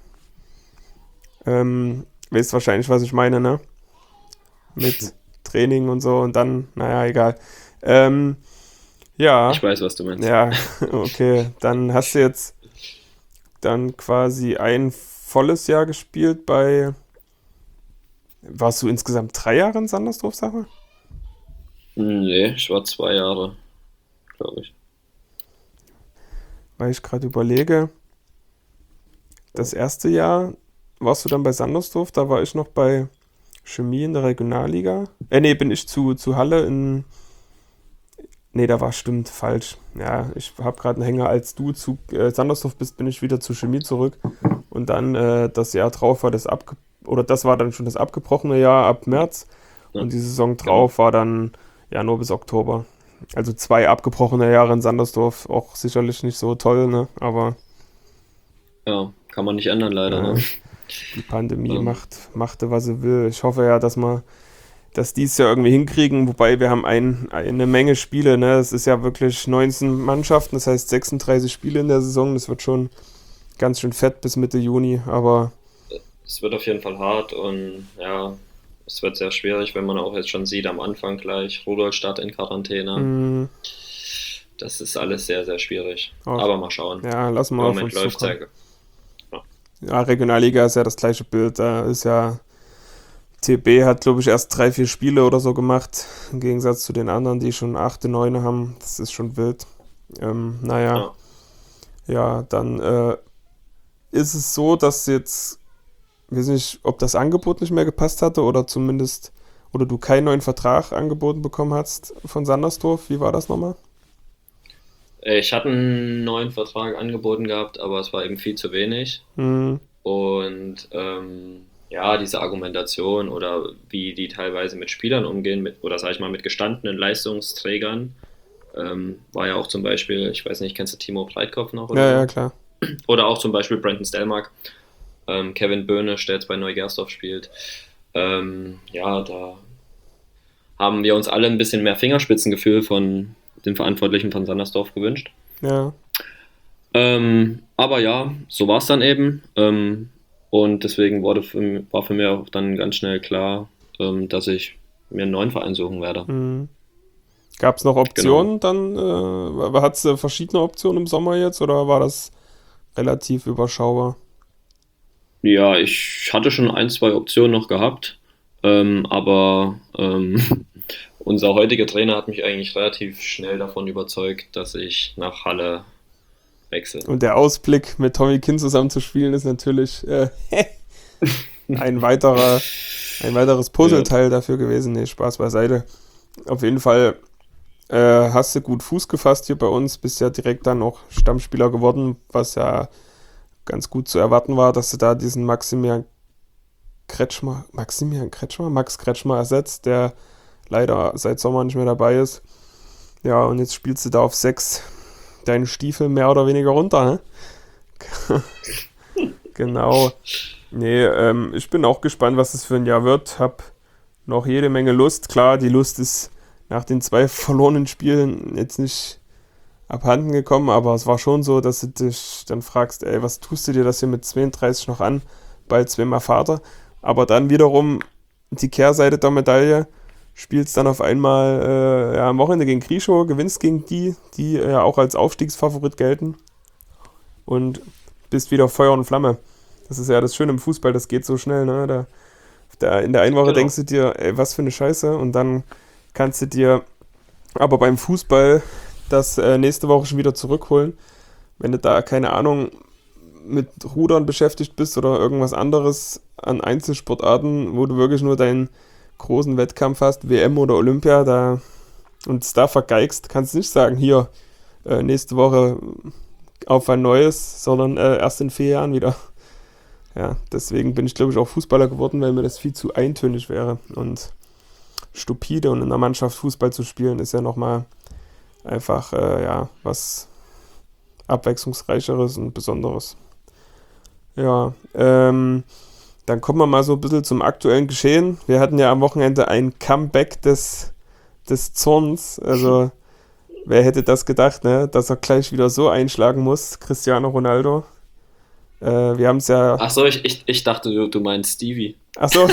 Weißt wahrscheinlich, was ich meine, ne? Mit Training und so und dann, naja, egal. Ja, Ich weiß, was du meinst. ja, okay. Dann hast du jetzt dann quasi ein volles Jahr gespielt warst du insgesamt 3 Jahre in Sandersdorf, sag mal? Nee, ich war 2 Jahre, glaube ich. Weil ich gerade überlege, das erste Jahr warst du dann bei Sandersdorf, da war ich noch bei Chemie in der Regionalliga. Nee, bin ich zu Halle in. Nee, stimmt, falsch. Ja, ich habe gerade einen Hänger. Als du zu Sandersdorf bist, bin ich wieder zu Chemie zurück. Und dann das Jahr drauf war oder das war dann schon das abgebrochene Jahr ab März. Ja, Und die Saison genau. drauf war dann Januar bis Oktober. Also 2 abgebrochene Jahre in Sandersdorf, auch sicherlich nicht so toll, ne? Aber Ja, kann man nicht ändern, leider, ne? äh, die Pandemie Ähm, machte, was sie will. Ich hoffe ja, dass wir das dies Jahr irgendwie hinkriegen, wobei wir haben eine Menge Spiele, ne? Es ist ja wirklich 19 Mannschaften, das heißt 36 Spiele in der Saison. Das wird schon ganz schön fett bis Mitte Juni, aber Es wird auf jeden Fall hart und ja, es wird sehr schwierig, wenn man auch jetzt schon sieht, am Anfang gleich Rudolstadt in Quarantäne. mh, Das ist alles sehr, sehr schwierig. auch, Aber mal schauen. ja, lassen wir Im auf Moment uns läuft es zukommen. ja. Ja, Ja, Regionalliga ist ja das gleiche Bild, da ist ja TB hat, glaube ich, erst 3, 4 Spiele oder so gemacht, im Gegensatz zu den anderen, die schon 8, 9 haben. Das ist schon wild. Naja, Ja. ja, dann ist es so, dass jetzt, ich weiß nicht, ob das Angebot nicht mehr gepasst hatte oder zumindest, oder du keinen neuen Vertrag angeboten bekommen hast von Sandersdorf. Wie war das nochmal? Ich hatte einen neuen Vertrag angeboten gehabt, aber es war eben viel zu wenig. Hm, Und ja, diese Argumentation oder wie die teilweise mit Spielern umgehen, oder sag ich mal mit gestandenen Leistungsträgern, war ja auch zum Beispiel, ich weiß nicht, kennst du Timo Breitkopf noch ja, oder ja, so? klar. Oder auch zum Beispiel Brandon Stelmark, Kevin Böhnisch, der jetzt bei Neugersdorf spielt. Ja, da haben wir uns alle ein bisschen mehr Fingerspitzengefühl von den Verantwortlichen von Sandersdorf gewünscht. Ja. Aber ja, so war es dann eben. Und deswegen war für mich auch dann ganz schnell klar, dass ich mir einen neuen Verein suchen werde. Hm. Gab es noch Genau. Optionen dann? Hat es verschiedene Optionen im Sommer jetzt oder war das relativ überschaubar? Ja, ich hatte schon ein, zwei Optionen noch gehabt, aber unser heutiger Trainer hat mich eigentlich relativ schnell davon überzeugt, dass ich nach Halle wechsle. Und der Ausblick mit Tommy Kind zusammen zu spielen ist natürlich ein weiterer, ein weiteres Ja, Puzzleteil dafür gewesen. Nee, Spaß beiseite. Auf jeden Fall hast du gut Fuß gefasst hier bei uns, bist ja direkt dann auch Stammspieler geworden, was ja ganz gut zu erwarten war, dass du da diesen Max Kretschmer ersetzt, der leider seit Sommer nicht mehr dabei ist. Ja, und jetzt spielst du da auf 6 deine Stiefel mehr oder weniger runter, ne? Genau. Nee, ich bin auch gespannt, was es für ein Jahr wird. Hab noch jede Menge Lust. Klar, die Lust ist nach den 2 verlorenen Spielen jetzt nicht abhanden gekommen, aber es war schon so, dass du dich dann fragst, ey, was tust du dir das hier mit 32 noch an? Bald zweimal Vater. Aber dann wiederum die Kehrseite der Medaille, spielst dann auf einmal ja, am Wochenende gegen Krischow, gewinnst gegen die ja auch als Aufstiegsfavorit gelten und bist wieder Feuer und Flamme. Das ist ja das Schöne im Fußball, das geht so schnell, ne? In der einen Woche denkst genau. du dir, ey, was für eine Scheiße, und dann kannst du dir aber beim Fußball das nächste Woche schon wieder zurückholen. Wenn du da, keine Ahnung, mit Rudern beschäftigt bist oder irgendwas anderes an Einzelsportarten, wo du wirklich nur deinen großen Wettkampf hast, WM oder Olympia, und es da vergeigst, kannst du nicht sagen, hier, nächste Woche auf ein neues, sondern erst in 4 Jahren wieder. Ja, deswegen bin ich, glaube ich, auch Fußballer geworden, weil mir das viel zu eintönig wäre. Und stupide, und in der Mannschaft Fußball zu spielen, ist ja nochmal einfach, ja, was abwechslungsreicheres und Besonderes. Ja, dann kommen wir mal so ein bisschen zum aktuellen Geschehen. Wir hatten ja am Wochenende ein Comeback des Zorns. Also, wer hätte das gedacht, ne? Dass er gleich wieder so einschlagen muss, Cristiano Ronaldo. Wir haben es ja. Ach so, ich dachte, du meinst Stevie. Ach so,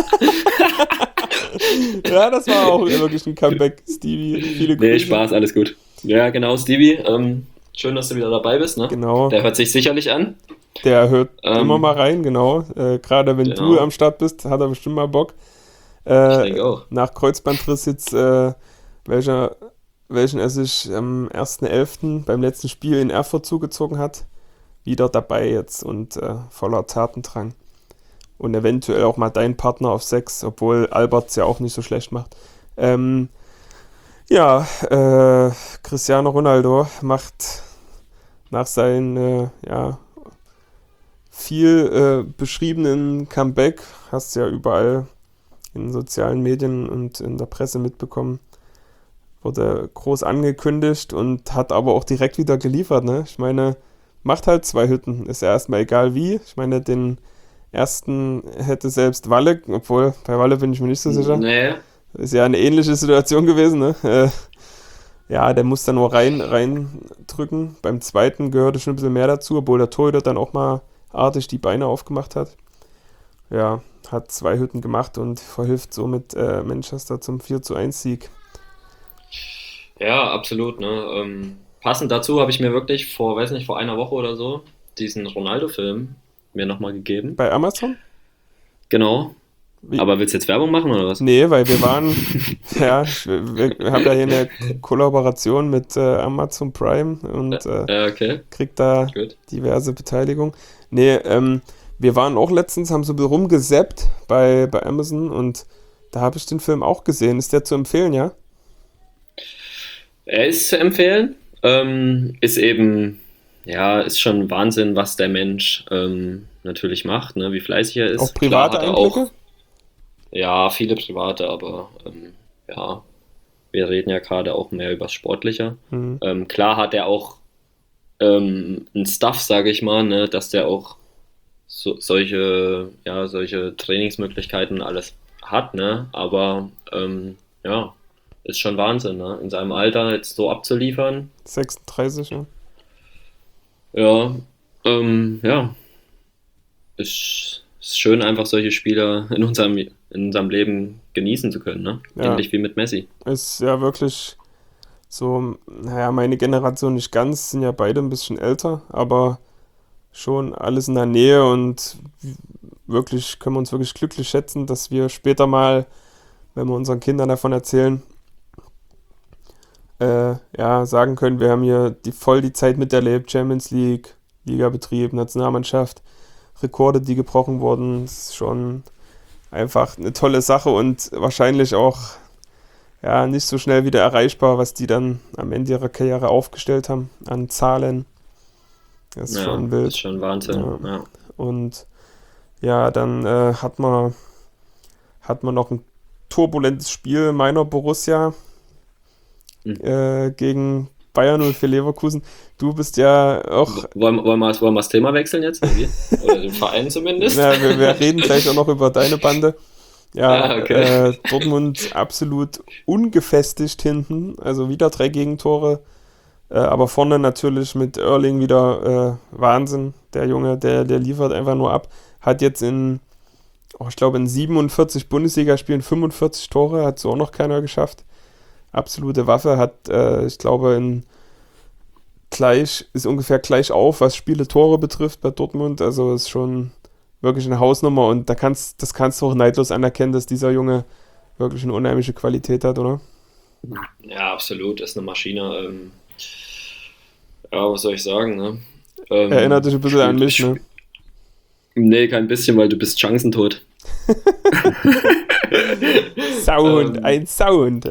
ja, das war auch wirklich ein Comeback, Stevie. Viele Nee, Grüße. Spaß, alles gut. Ja, genau, Stevie. Schön, dass du wieder dabei bist, ne? Genau. Der hört sich sicherlich an. Der hört immer mal Ähm, rein, genau. Gerade wenn du genau, am Start bist, hat er bestimmt mal Bock. ich Äh, denke auch. nach Kreuzbandriss jetzt, welcher, welchen er sich am 1.11. beim letzten Spiel in Erfurt zugezogen hat, wieder dabei jetzt und voller Tatendrang. Und eventuell auch mal dein Partner auf 6, obwohl Albert es ja auch nicht so schlecht macht. Ähm, ja, Cristiano Ronaldo macht nach seinem ja, viel beschriebenen Comeback, hast du ja überall in sozialen Medien und in der Presse mitbekommen, wurde groß angekündigt und hat aber auch direkt wieder geliefert, ne? Ich meine, macht halt 2 Hütten, ist ja erstmal egal wie. Ich meine, den ersten hätte selbst Walle, obwohl bei Walle bin ich mir nicht so sicher. Nee, Ist ja eine ähnliche Situation gewesen, ne? Ja, der muss da nur rein drücken. Beim zweiten gehörte schon ein bisschen mehr dazu, obwohl der Torhüter dann auch mal artig die Beine aufgemacht hat. Ja, hat 2 Hütten gemacht und verhilft somit Manchester zum 4:1 Sieg. ja, absolut, ne? Passend dazu habe ich mir wirklich vor, weiß nicht, vor einer Woche oder so diesen Ronaldo-Film mir nochmal gegeben. Bei Amazon? Genau. Aber willst du jetzt Werbung machen oder was? Nee, weil wir waren, ja, wir haben ja hier eine Kollaboration mit Amazon Prime und Ja, okay, kriegt da gut. diverse Beteiligung. Nee, wir waren auch letztens, haben so ein bisschen rumgesappt bei Amazon und da habe ich den Film auch gesehen. Ist der zu empfehlen, ja? Er ist zu empfehlen. Ist eben, ja, ist schon Wahnsinn, was der Mensch natürlich macht, ne? Wie fleißig er Auch ist. Klar private hat er auch, Einblicke? ja, viele private, aber ja, wir reden ja gerade auch mehr über das Sportliche. Hm. Klar hat er auch einen Stuff, sage ich mal, ne, dass der auch solche Trainingsmöglichkeiten alles hat, ne? Aber ja, ist schon Wahnsinn, ne? In seinem Alter jetzt so abzuliefern, 36, ja. ja, ja, ist schön, einfach solche Spieler in unserem Leben genießen zu können, ne? Ja, Ähnlich wie mit Messi. ist ja wirklich so, naja, meine Generation nicht ganz, sind ja beide ein bisschen älter, aber schon alles in der Nähe und wirklich können wir uns wirklich glücklich schätzen, dass wir später mal, wenn wir unseren Kindern davon erzählen, ja, sagen können, wir haben hier voll die Zeit miterlebt, Champions League, Ligabetrieb, Nationalmannschaft, Rekorde, die gebrochen wurden, das ist schon einfach eine tolle Sache und wahrscheinlich auch ja, nicht so schnell wieder erreichbar, was die dann am Ende ihrer Karriere aufgestellt haben an Zahlen. Das ist Ja, schon ist wild. schon Wahnsinn. Ja. Ja. Und ja, dann hat man noch ein turbulentes Spiel meiner Borussia Hm. gegen Bayern 04 Leverkusen. Du bist ja auch, Wollen wir das Thema wechseln jetzt? Oder wie? Oder den Verein zumindest? na, wir reden gleich auch noch über deine Bande. Ja, Ah, okay. Dortmund absolut ungefestigt hinten, also wieder 3 Gegentore, aber vorne natürlich mit Erling wieder Wahnsinn. Der Junge, der liefert einfach nur ab. Hat jetzt ich glaube, in 47 Bundesligaspielen 45 Tore, hat so auch noch keiner geschafft. Absolute Waffe, hat, ich glaube, ist ungefähr gleich auf, was Spiele Tore betrifft bei Dortmund. Also ist schon wirklich eine Hausnummer und das kannst du auch neidlos anerkennen, dass dieser Junge wirklich eine unheimliche Qualität hat, oder? Ja, absolut. Ist eine Maschine. Ja, was soll ich sagen, ne? Erinnert dich ein bisschen an Spielt, mich, ne? nee, kein bisschen, weil du bist chancentot. Sauhund, ähm, ein Sauhund.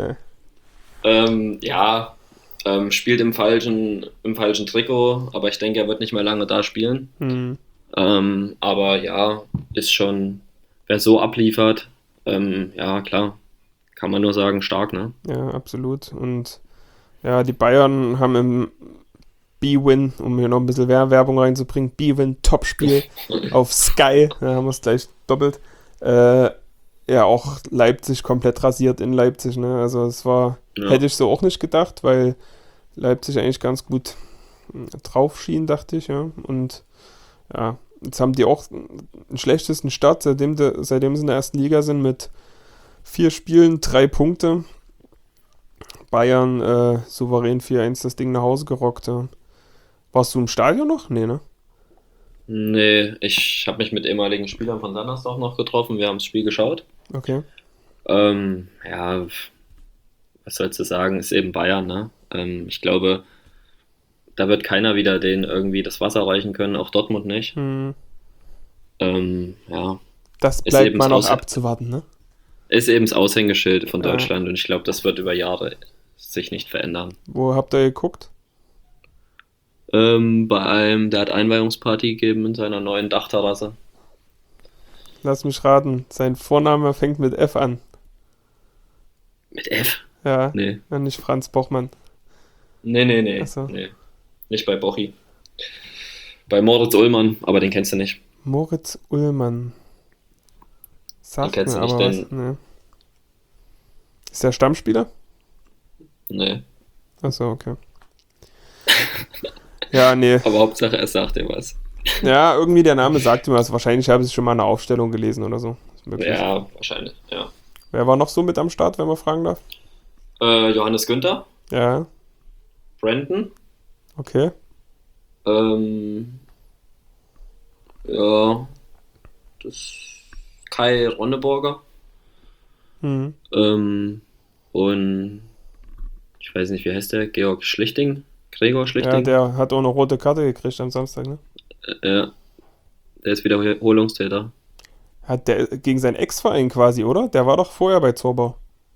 ja, spielt im falschen Trikot, aber ich denke, er wird nicht mehr lange da spielen. Hm, Aber ja, ist schon, wer so abliefert, ja, klar, kann man nur sagen, stark, ne? ja, absolut. Und ja, die Bayern haben im B-Win, um hier noch ein bisschen Werbung reinzubringen, B-Win Topspiel auf Sky, da haben wir es gleich doppelt. Äh, ja, auch Leipzig komplett rasiert in Leipzig, ne? Also es Ja, hätte ich so auch nicht gedacht, weil Leipzig eigentlich ganz gut drauf schien, dachte ich, ja. Und ja, jetzt haben die auch den schlechtesten Start, seitdem sie in der ersten Liga sind, mit 4 Spielen, 3 Punkte. Bayern souverän 4-1 das Ding nach Hause gerockt. Ja. Warst du im Stadion noch? Nee, ne? nee, ich habe mich mit ehemaligen Spielern von Donnerstag noch getroffen, wir haben das Spiel geschaut. Okay. Ja, was sollst du sagen, ist eben Bayern, ne? Ich glaube, da wird keiner wieder denen irgendwie das Wasser reichen können, auch Dortmund nicht. Hm. Ja, Das ist bleibt eben mal das noch Aus abzuwarten, ne? ist eben das Aushängeschild von Ja. Deutschland und ich glaube, das wird über Jahre sich nicht verändern. Wo habt ihr geguckt? Der hat Einweihungsparty gegeben in seiner neuen Dachterrasse. Lass mich raten. Sein Vorname fängt mit F an. Mit F? Ja, Nee. ja, nicht Franz Bochmann. Nee, nee, nee, Achso. nee. Nicht bei Bochi. Bei Moritz Ullmann, aber den kennst du nicht. Moritz Ullmann. Den Sagt kennst mir du nicht, aber was. denn. Ne. Ist der Stammspieler? Nee. Achso, okay. Ja, nee. Aber Hauptsache, er sagt dir was. Ja, irgendwie der Name sagt mir was. Wahrscheinlich habe ich schon mal eine Aufstellung gelesen oder so. Ist möglich. Ja, wahrscheinlich, ja. Wer war noch so mit am Start, wenn man fragen darf? Johannes Günther, Ja, Brandon, okay. ähm, ja, das Kai Ronneborger. Mhm. Und ich weiß nicht, wie heißt der? Gregor Schlichting? Ja, der hat auch eine rote Karte gekriegt am Samstag, ne? Ja, der ist Wiederholungstäter. Hat der gegen seinen Ex-Verein quasi, oder? Der war doch vorher bei Zorbau.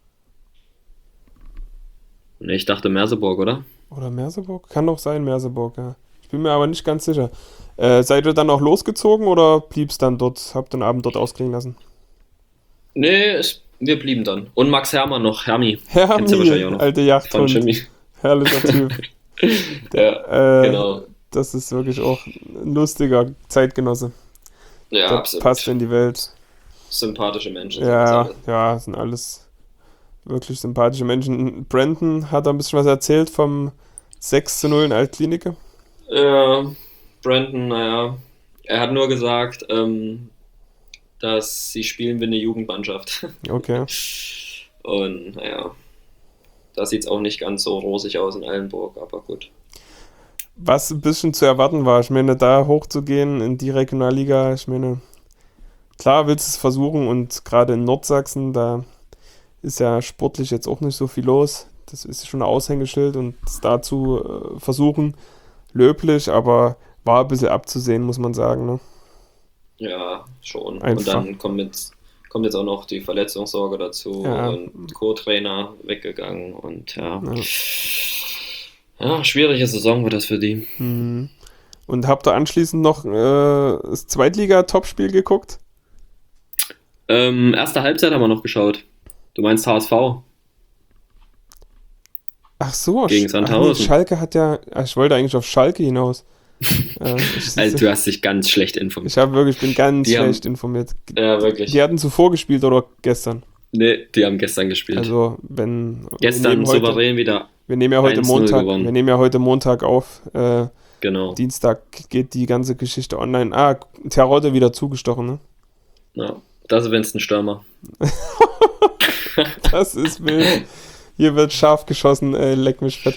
Ne, ich dachte Merseburg, oder? Oder Merseburg? Kann doch sein, Merseburg, ja. Ich bin mir aber nicht ganz sicher. Seid ihr dann auch losgezogen oder blieb's dann dort? Habt den Abend dort ausklingen lassen? Nee, wir blieben dann. Und Max Hermann noch, Hermi. Kennst du Hermi, wahrscheinlich auch noch. alte Von Yachthund. Jimmy. Herrlicher Typ. Ja, Äh, genau. Das ist wirklich auch ein lustiger Zeitgenosse. Ja, Der absolut. passt in die Welt. Sympathische Menschen sind das Ja, alle. ja, sind alles wirklich sympathische Menschen. Brandon hat da ein bisschen was erzählt vom 6:0 in Altklinike. Ja, Brandon, naja, er hat nur gesagt, dass sie spielen wie eine Jugendmannschaft. Okay. Und naja, da sieht es auch nicht ganz so rosig aus in Eilenburg, aber gut. Was ein bisschen zu erwarten war, ich meine, da hochzugehen in die Regionalliga, ich meine, klar willst du es versuchen und gerade in Nordsachsen, da ist ja sportlich jetzt auch nicht so viel los. Das ist schon ein Aushängeschild und es da zu versuchen, löblich, aber war ein bisschen abzusehen, muss man sagen. Ne? Ja, schon. Und Einfach. dann kommt jetzt auch noch die Verletzungssorge dazu Ja, und Co-Trainer weggegangen und ja. ja. Ja, schwierige Saison wird das für die. Mhm. Und habt ihr anschließend noch das Zweitliga-Topspiel geguckt? Erste Halbzeit haben wir noch geschaut. Du meinst HSV Ach so, gegen nee, Sandhausen. Schalke hat ja, ich wollte eigentlich auf Schalke hinaus. Also du hast dich ganz schlecht informiert. Ich bin ganz Die haben, schlecht informiert. ja Die wirklich. hatten zuvor gespielt oder gestern? Nee, die haben gestern gespielt. Also, wenn, Gestern souverän wieder wir nehmen ja heute 1-0 Montag, wir gewonnen. nehmen ja heute Montag auf. Genau. Dienstag geht die ganze Geschichte online. Ah, Terodde wieder zugestochen, ne? Ja, das ist wenigstens ein Stürmer. Das ist wild. Hier wird scharf geschossen, leck mich fett.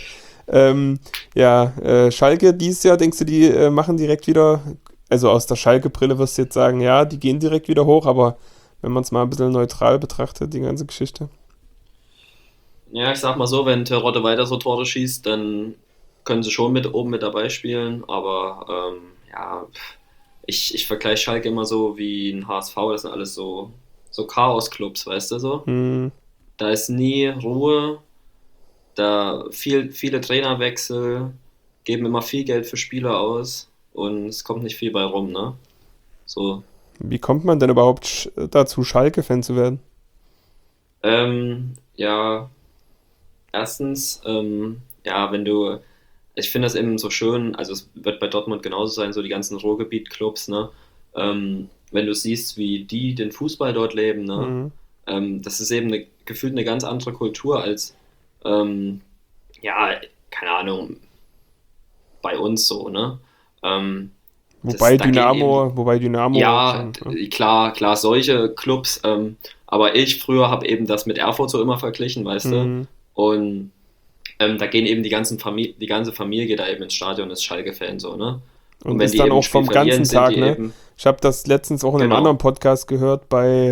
Schalke dieses Jahr, denkst du, die machen direkt wieder, also aus der Schalke-Brille wirst du jetzt sagen, ja, die gehen direkt wieder hoch, aber wenn man es mal ein bisschen neutral betrachtet, die ganze Geschichte. Ja, ich sag mal so, wenn Terodde weiter so Tore schießt, dann können sie schon mit oben mit dabei spielen, aber ja, ich vergleiche Schalke immer so wie ein HSV, das sind alles so Chaos-Clubs, weißt du so? Hm, Da ist nie Ruhe, da viele Trainerwechsel, geben immer viel Geld für Spieler aus und es kommt nicht viel bei rum, ne? So, wie kommt man denn überhaupt dazu, Schalke-Fan zu werden? ja, erstens, ja, ich finde das eben so schön, also es wird bei Dortmund genauso sein, so die ganzen Ruhrgebiet-Clubs, ne? Wenn du siehst, wie die den Fußball dort leben, ne? Hm. Das ist eben gefühlt eine ganz andere Kultur als, ähm, ja, keine Ahnung, bei uns so, ne? Ähm, da gehen eben, Wobei Dynamo auch ja, schon. Ne? klar, solche Clubs, aber ich früher habe eben das mit Erfurt so immer verglichen, weißt du? Hm. Und da gehen eben die ganze Familie geht da eben ins Stadion, ist Schalke-Fan so, ne? Und Und wenn ist die dann eben ein auch Spiel vom verlieren, ganzen sind Tag, die ne? eben, Ich habe das letztens auch in einem anderen genau, Podcast gehört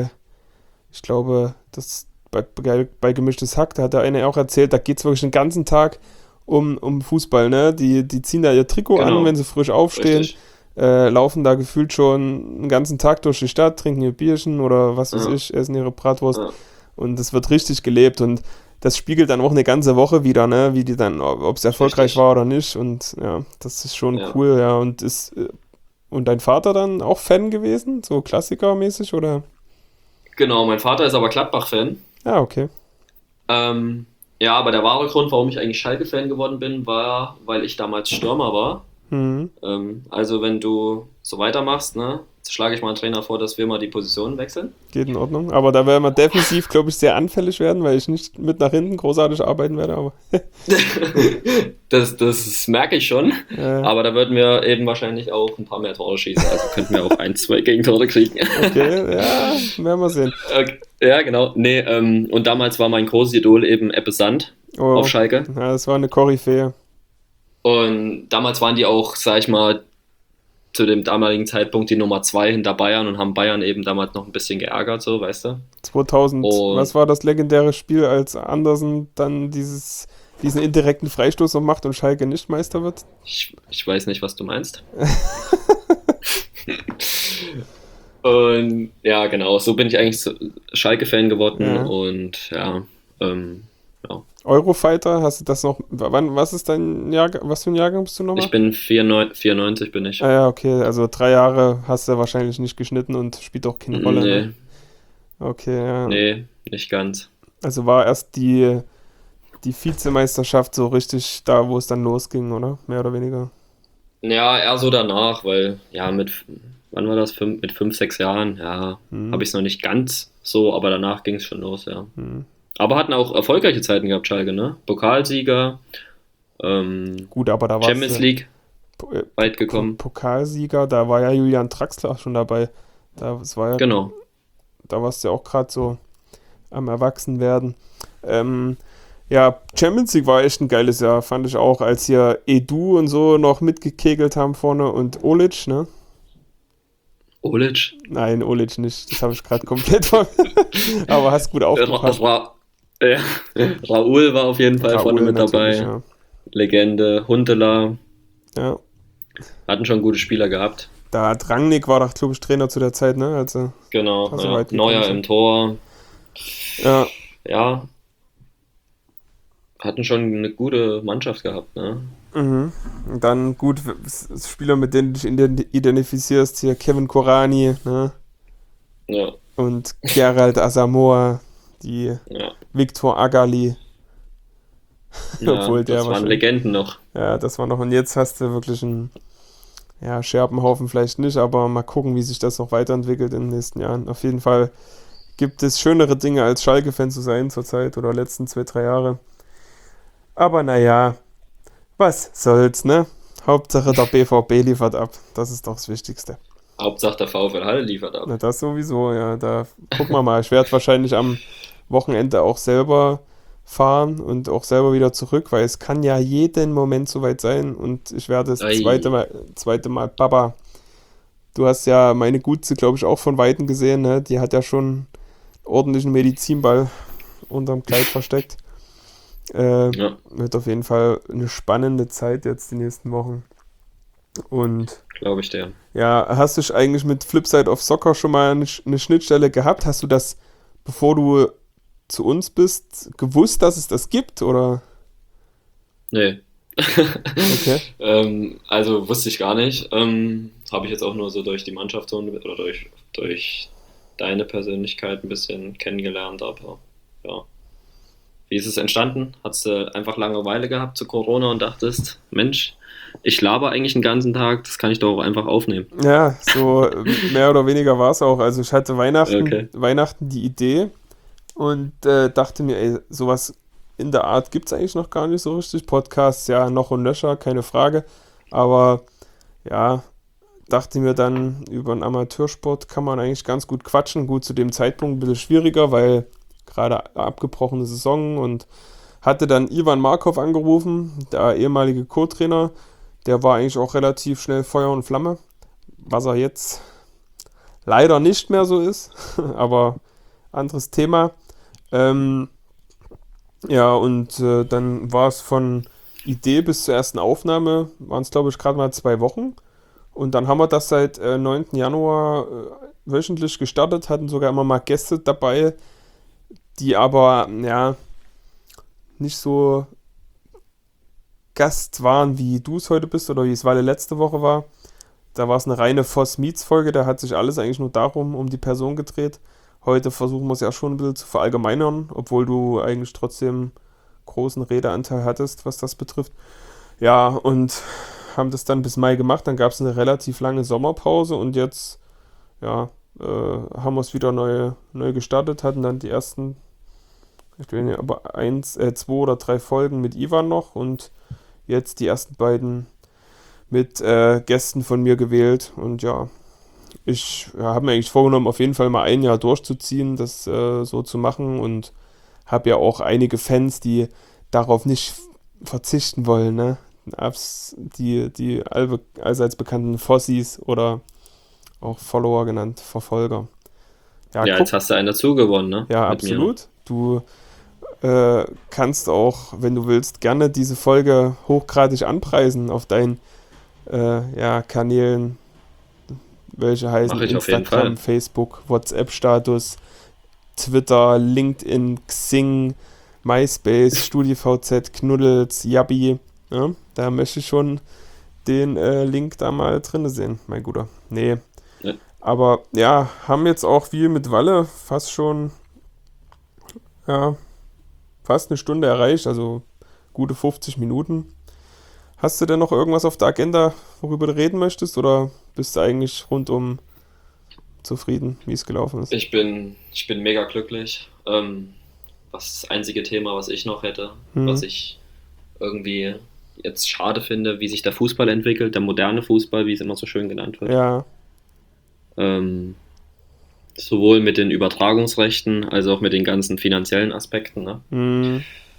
bei Gemischtes Hack, da hat der eine auch erzählt, da geht es wirklich den ganzen Tag um Fußball, ne? Die ziehen da ihr Trikot an, wenn genau, sie frisch aufstehen, richtig. laufen da gefühlt schon den ganzen Tag durch die Stadt, trinken ihr Bierchen oder was weiß Ja, ich, essen ihre Bratwurst ja, und es wird richtig gelebt und das spiegelt dann auch eine ganze Woche wieder, ne? Wie die dann, ob es erfolgreich richtig. war oder nicht und ja, das ist schon Ja. cool, ja, und dein Vater dann auch Fan gewesen, so Klassikermäßig oder? Genau, mein Vater ist aber Gladbach-Fan. Ja, okay. Ja, aber der wahre Grund, warum ich eigentlich Schalke-Fan geworden bin, war, weil ich damals Stürmer war. Mhm. Also wenn du so weitermachst, ne, schlage ich mal einen Trainer vor, dass wir mal die Positionen wechseln. Geht in Ordnung. Aber da werden wir defensiv, glaube ich, sehr anfällig werden, weil ich nicht mit nach hinten großartig arbeiten werde. Aber Das merke ich schon. äh, Aber da würden wir eben wahrscheinlich auch ein paar mehr Tore schießen. Also könnten wir auch ein, zwei Gegentore kriegen. okay, ja, werden wir sehen. Okay, ja, genau. Nee, und damals war mein großes Idol eben Ebbe Sand auf Oh, Schalke. ja, das war eine Koryphäe. Und damals waren die auch, sag ich mal, zu dem damaligen Zeitpunkt die Nummer 2 hinter Bayern und haben Bayern eben damals noch ein bisschen geärgert, so, weißt du? 2000, Und was war das legendäre Spiel, als Andersen dann diesen indirekten Freistoß noch macht und Schalke nicht Meister wird? ich weiß nicht, was du meinst. Und ja, genau, so bin ich eigentlich so Schalke-Fan geworden Ja. und ja. Eurofighter, hast du das noch? Was ist dein Jahrgang, was für ein Jahrgang bist du nochmal? Ich bin 94 bin ich. Ah ja, okay, also 3 Jahre hast du wahrscheinlich nicht geschnitten und spielt auch keine Rolle, ne? Nee, Okay, ja. nee, nicht ganz. Also war erst die Vizemeisterschaft so richtig da, wo es dann losging, oder? Mehr oder weniger. Ja, eher so danach, weil ja wann war das? Mit 5, 6 Jahren, ja, Hm, habe ich es noch nicht ganz so, aber danach ging es schon los, ja. hm. Aber hatten auch erfolgreiche Zeiten gehabt, Schalke, ne? Pokalsieger, Gut, aber da warst Champions du League weit gekommen. Pokalsieger, da war ja Julian Draxler schon dabei. Das war ja, Genau. da warst du ja auch gerade so am Erwachsenwerden. Ähm, ja, Champions League war echt ein geiles Jahr, fand ich auch, als hier Edu und so noch mitgekegelt haben vorne und Olic, ne? Olic. Nein, Olic nicht, das habe ich gerade komplett aber hast gut aufgepasst. Ja. Raoul war auf jeden Fall vorne Raoul mit natürlich, dabei. Legende, Huntelaar, ja. hatten schon gute Spieler gehabt. Da hat Rangnick war doch, glaube ich, Trainer zu der Zeit, ne? Also, Genau, da so ja. weit gekommen Neuer sind. im Tor. Ja, Ja, hatten schon eine gute Mannschaft gehabt, ne? mhm. Und dann gut, Spieler, mit denen du dich identifizierst, hier Kevin Korani, ne? Ja, Und Gerald Asamoah, die ja. Viktor Agali, Ja, obwohl der das waren wahrscheinlich, Legenden noch. ja, das war noch, und jetzt hast du wirklich einen, ja, Scherbenhaufen vielleicht nicht, aber mal gucken, wie sich das noch weiterentwickelt in den nächsten Jahren. Auf jeden Fall gibt es schönere Dinge als Schalke-Fan zu sein zurzeit oder letzten 2, 3 Jahre. Aber naja, was soll's, ne? Hauptsache der BVB liefert ab. Das ist doch das Wichtigste. Hauptsache der VfL Halle liefert ab. Na, das sowieso, ja. Da gucken wir mal. Ich werde wahrscheinlich am Wochenende auch selber fahren und auch selber wieder zurück, weil es kann ja jeden Moment soweit sein und ich werde das zweite Ei. Mal, Baba. Du hast ja meine Gutze, glaube ich, auch von Weitem gesehen, ne? Die hat ja schon ordentlichen Medizinball unterm Kleid versteckt. Ja, Wird auf jeden Fall eine spannende Zeit jetzt die nächsten Wochen. Und glaube ich dir. ja, hast du eigentlich mit Flipside of Soccer schon mal eine Schnittstelle gehabt? Hast du das, bevor du zu uns bist, gewusst, dass es das gibt? Oder? Nee. Okay. Also wusste ich gar nicht. Habe ich jetzt auch nur so durch die Mannschaft so oder durch deine Persönlichkeit ein bisschen kennengelernt, aber ja. Wie ist es entstanden? Hattest du einfach Langeweile gehabt zu Corona und dachtest, Mensch, ich laber eigentlich den ganzen Tag, das kann ich doch auch einfach aufnehmen. Ja, so mehr oder weniger war es auch. Also ich hatte Okay. Weihnachten die Idee und dachte mir, ey, sowas in der Art gibt es eigentlich noch gar nicht so richtig. Podcasts, ja, noch und nöcher, keine Frage. Aber ja, dachte mir dann, über einen Amateursport kann man eigentlich ganz gut quatschen. Gut, zu dem Zeitpunkt ein bisschen schwieriger, weil gerade abgebrochene Saison, und hatte dann Ivan Markov angerufen, der ehemalige Co-Trainer. Der war eigentlich auch relativ schnell Feuer und Flamme, was er jetzt leider nicht mehr so ist, aber anderes Thema. Ähm, ja, und dann war es von Idee bis zur ersten Aufnahme, waren es glaube ich gerade mal 2 Wochen. Und dann haben wir das seit 9. Januar wöchentlich gestartet, hatten sogar immer mal Gäste dabei, die aber, ja, nicht so Gast waren, wie du es heute bist oder wie es Walle letzte Woche war. Da war es eine reine Voss-Meets-Folge, da hat sich alles eigentlich nur darum, um die Person gedreht. Heute versuchen wir es ja schon ein bisschen zu verallgemeinern, obwohl du eigentlich trotzdem großen Redeanteil hattest, was das betrifft. Ja, und haben das dann bis Mai gemacht, dann gab es eine relativ lange Sommerpause und jetzt, ja, haben wir es wieder neu gestartet, hatten dann die ersten, ich weiß nicht, aber 2 oder 3 Folgen mit Ivan noch und jetzt die ersten beiden mit Gästen von mir gewählt. Und ja, ich habe mir eigentlich vorgenommen, auf jeden Fall mal ein Jahr durchzuziehen, das so zu machen, und habe ja auch einige Fans, die darauf nicht verzichten wollen, ne? die allseits bekannten Fossis oder auch Follower genannt, Verfolger. Ja, Ja, jetzt guck, hast du einen dazu gewonnen, ne? ja, Mit mir, ne? absolut. Du kannst auch, wenn du willst, gerne diese Folge hochgradig anpreisen auf deinen ja, Kanälen, welche heißen Mache ich auf jeden Fall. Instagram, Facebook, WhatsApp-Status, Twitter, LinkedIn, Xing, MySpace, StudiVZ, Knuddels, Yabi. Ja, da möchte ich schon den Link da mal drin sehen, mein Guter. Nee, Ja, aber ja, haben jetzt auch wie mit Walle fast schon, ja, fast eine Stunde erreicht, also gute 50 Minuten. Hast du denn noch irgendwas auf der Agenda, worüber du reden möchtest, oder bist du eigentlich rundum zufrieden, wie es gelaufen ist? ich bin mega glücklich. Was das einzige Thema, was ich noch hätte, Hm, was ich irgendwie jetzt schade finde, wie sich der Fußball entwickelt, der moderne Fußball, wie es immer so schön genannt wird. ja, Ähm, Sowohl mit den Übertragungsrechten als auch mit den ganzen finanziellen Aspekten. Ne? hm,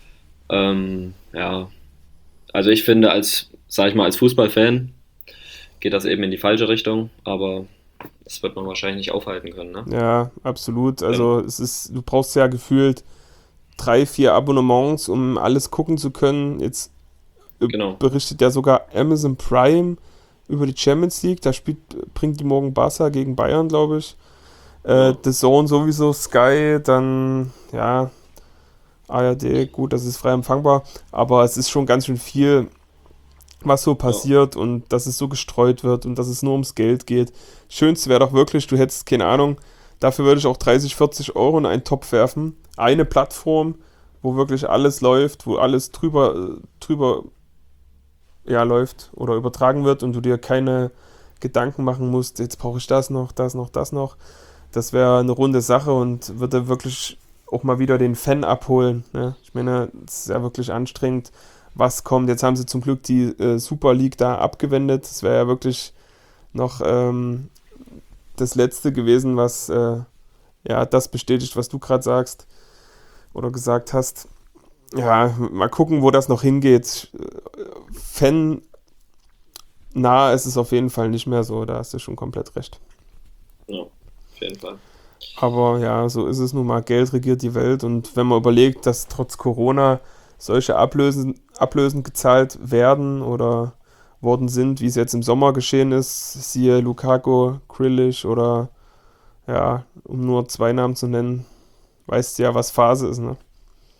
Ja, also ich finde, sag ich mal, als Fußballfan geht das eben in die falsche Richtung, aber das wird man wahrscheinlich nicht aufhalten können. Ne? ja, absolut. Ähm, Also du brauchst ja gefühlt 3, 4 Abonnements, um alles gucken zu können. Jetzt genau. berichtet ja sogar Amazon Prime über die Champions League. Bringt die morgen Barca gegen Bayern, glaube ich. Ja, The Zone sowieso, Sky, dann, ja, ARD, gut, das ist frei empfangbar, aber es ist schon ganz schön viel, was so ja, passiert und dass es so gestreut wird und dass es nur ums Geld geht. Schönste wäre doch wirklich, du hättest, keine Ahnung, dafür würde ich auch 30, 40 Euro in einen Topf werfen. Eine Plattform, wo wirklich alles läuft, wo alles drüber ja, läuft oder übertragen wird und du dir keine Gedanken machen musst, jetzt brauche ich das noch, das noch, das noch. Das wäre eine runde Sache und würde wirklich auch mal wieder den Fan abholen. Ne? Ich meine, es ist ja wirklich anstrengend, was kommt. Jetzt haben sie zum Glück die Super League da abgewendet. Das wäre ja wirklich noch das Letzte gewesen, was ja das bestätigt, was du gerade sagst oder gesagt hast. Ja, mal gucken, wo das noch hingeht. Fan nah ist es auf jeden Fall nicht mehr so, da hast du schon komplett recht. ja, auf jeden Fall. Aber ja, so ist es nun mal. Geld regiert die Welt und wenn man überlegt, dass trotz Corona solche Ablösen gezahlt werden oder worden sind, wie es jetzt im Sommer geschehen ist, siehe Lukaku, Grealish oder ja, um nur zwei Namen zu nennen, weißt du ja, was Phase ist, ne?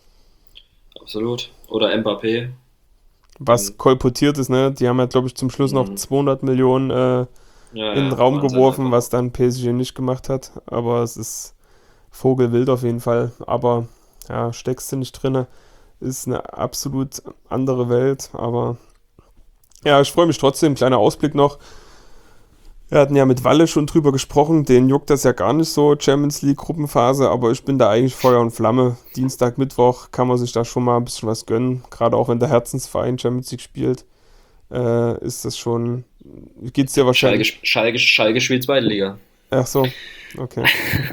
Absolut. Oder Mbappé. Was Ähm, kolportiert ist, ne? Die haben ja, glaube ich, zum Schluss noch mh, 200 Millionen ja, in den ja, Raum Wahnsinn geworfen, einfach. was dann PSG nicht gemacht hat. Aber es ist Vogelwild auf jeden Fall. Aber ja, steckst du nicht drinne, ist eine absolut andere Welt. Aber ja, ich freue mich trotzdem. Kleiner Ausblick noch. Wir hatten ja mit Walle schon drüber gesprochen. Den juckt das ja gar nicht so, Champions League Gruppenphase. Aber ich bin da eigentlich Feuer und Flamme. Dienstag, Mittwoch kann man sich da schon mal ein bisschen was gönnen. Gerade auch wenn der Herzensverein Champions League spielt, ist das schon. Geht's dir wahrscheinlich. Schalke spielt zweite Liga. Ach so, okay.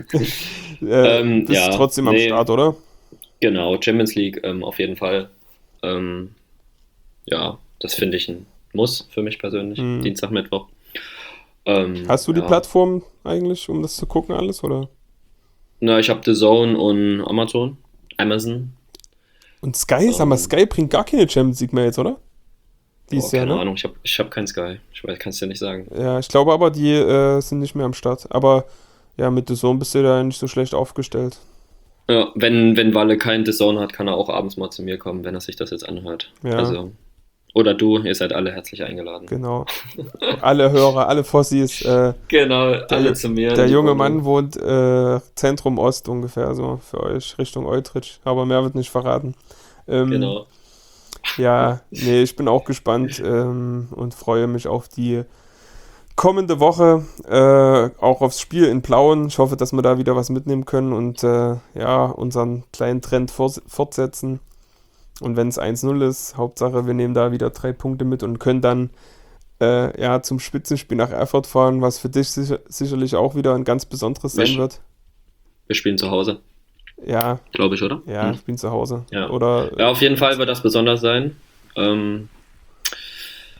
Bist Ja, trotzdem am nee, Start, oder? genau, Champions League auf jeden Fall. Ähm, ja, das finde ich ein Muss für mich persönlich. Hm. Dienstag, Mittwoch. Hast du die Ja, Plattform eigentlich, um das zu gucken, alles, oder? na, ich habe The Zone und Amazon. Und Sky, sag mal, Ähm, Sky bringt gar keine Champions League mehr jetzt, oder? Dies Boah, Jahr, keine ne? Ahnung, ich hab kein Sky. Ich weiß, kannst dir nicht sagen. Ja, ich glaube aber, die sind nicht mehr am Start. Aber ja, mit The Zone bist du da nicht so schlecht aufgestellt. Ja, wenn Walle kein The Zone hat, kann er auch abends mal zu mir kommen, wenn er sich das jetzt anhört. Ja, Also, oder du, ihr seid alle herzlich eingeladen. genau. Alle Hörer, alle Fossis. Genau, Der, alle zu mir in der die junge Mann Wohnung. wohnt Zentrum Ost ungefähr, so für euch, Richtung Eutrich. Aber mehr wird nicht verraten. Ähm, Genau. ja, nee, ich bin auch gespannt und freue mich auf die kommende Woche, auch aufs Spiel in Plauen. Ich hoffe, dass wir da wieder was mitnehmen können und ja, unseren kleinen Trend fortsetzen. Und wenn es 1-0 ist, Hauptsache, wir nehmen da wieder 3 Punkte mit und können dann ja, zum Spitzenspiel nach Erfurt fahren, was für dich sicherlich auch wieder ein ganz besonderes Wir, sein wird. wir spielen zu Hause, Ja, glaube ich, oder? ja, Hm? ich bin zu Hause. Ja. Oder Ja, auf jeden Fall wird das besonders sein. Ähm,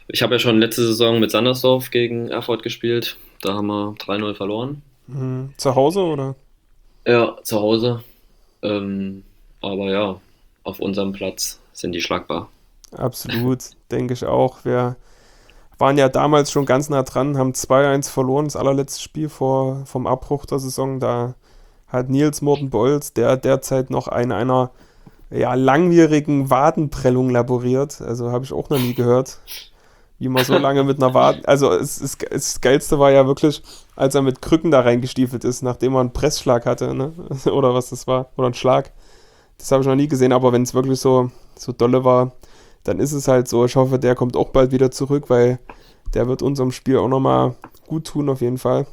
Ich habe ja schon letzte Saison mit Sandersdorf gegen Erfurt gespielt. Da haben wir 3-0 verloren. Zu Hause oder? Ja, zu Hause. Ähm, aber ja, auf unserem Platz sind die schlagbar. Absolut, denke ich auch. Wir waren ja damals schon ganz nah dran, haben 2-1 verloren, das allerletzte Spiel vom Abbruch der Saison. Da hat Nils Morten-Bolz, der derzeit noch an einer ja, langwierigen Wadenprellung laboriert. Also habe ich auch noch nie gehört, wie man so lange mit einer Waden. Also das Geilste war ja wirklich, als er mit Krücken da reingestiefelt ist, nachdem er einen Pressschlag hatte, ne? Oder was das war. Oder einen Schlag. Das habe ich noch nie gesehen, aber wenn es wirklich so dolle war, dann ist es halt so. Ich hoffe, der kommt auch bald wieder zurück, weil der wird unserem Spiel auch nochmal gut tun, auf jeden Fall.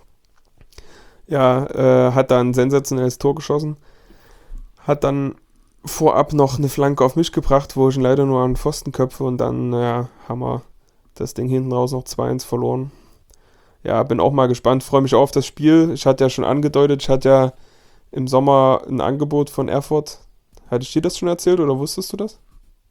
Ja, hat da ein sensationelles Tor geschossen. Hat dann vorab noch eine Flanke auf mich gebracht, wo ich ihn leider nur an den Pfosten köpfe und dann, naja, haben wir das Ding hinten raus noch 2-1 verloren. Ja, bin auch mal gespannt, freue mich auf das Spiel. Ich hatte ja schon angedeutet, ich hatte ja im Sommer ein Angebot von Erfurt. Hatte ich dir das schon erzählt oder wusstest du das?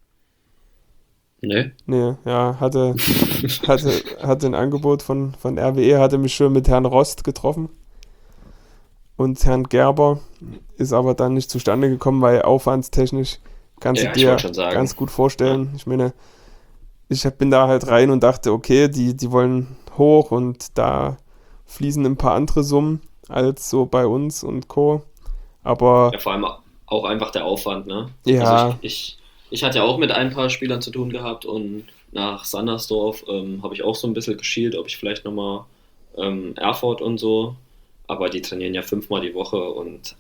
Ne? Nee, ja, hatte ein Angebot von RWE, hatte mich schon mit Herrn Rost getroffen und Herrn Gerber, ist aber dann nicht zustande gekommen, weil aufwandstechnisch kannst du Ja, ich wollte dir schon sagen. ganz gut Ja. vorstellen. Ich meine, bin da halt rein und dachte, okay, die wollen hoch und da fließen ein paar andere Summen als so bei uns und Co. Aber Ja, vor allem auch einfach der Aufwand, ne? Also ja, ich hatte ja auch mit ein paar Spielern zu tun gehabt und nach Sandersdorf habe ich auch so ein bisschen geschielt, ob ich vielleicht nochmal Erfurt und so, aber die trainieren ja 5-mal die Woche und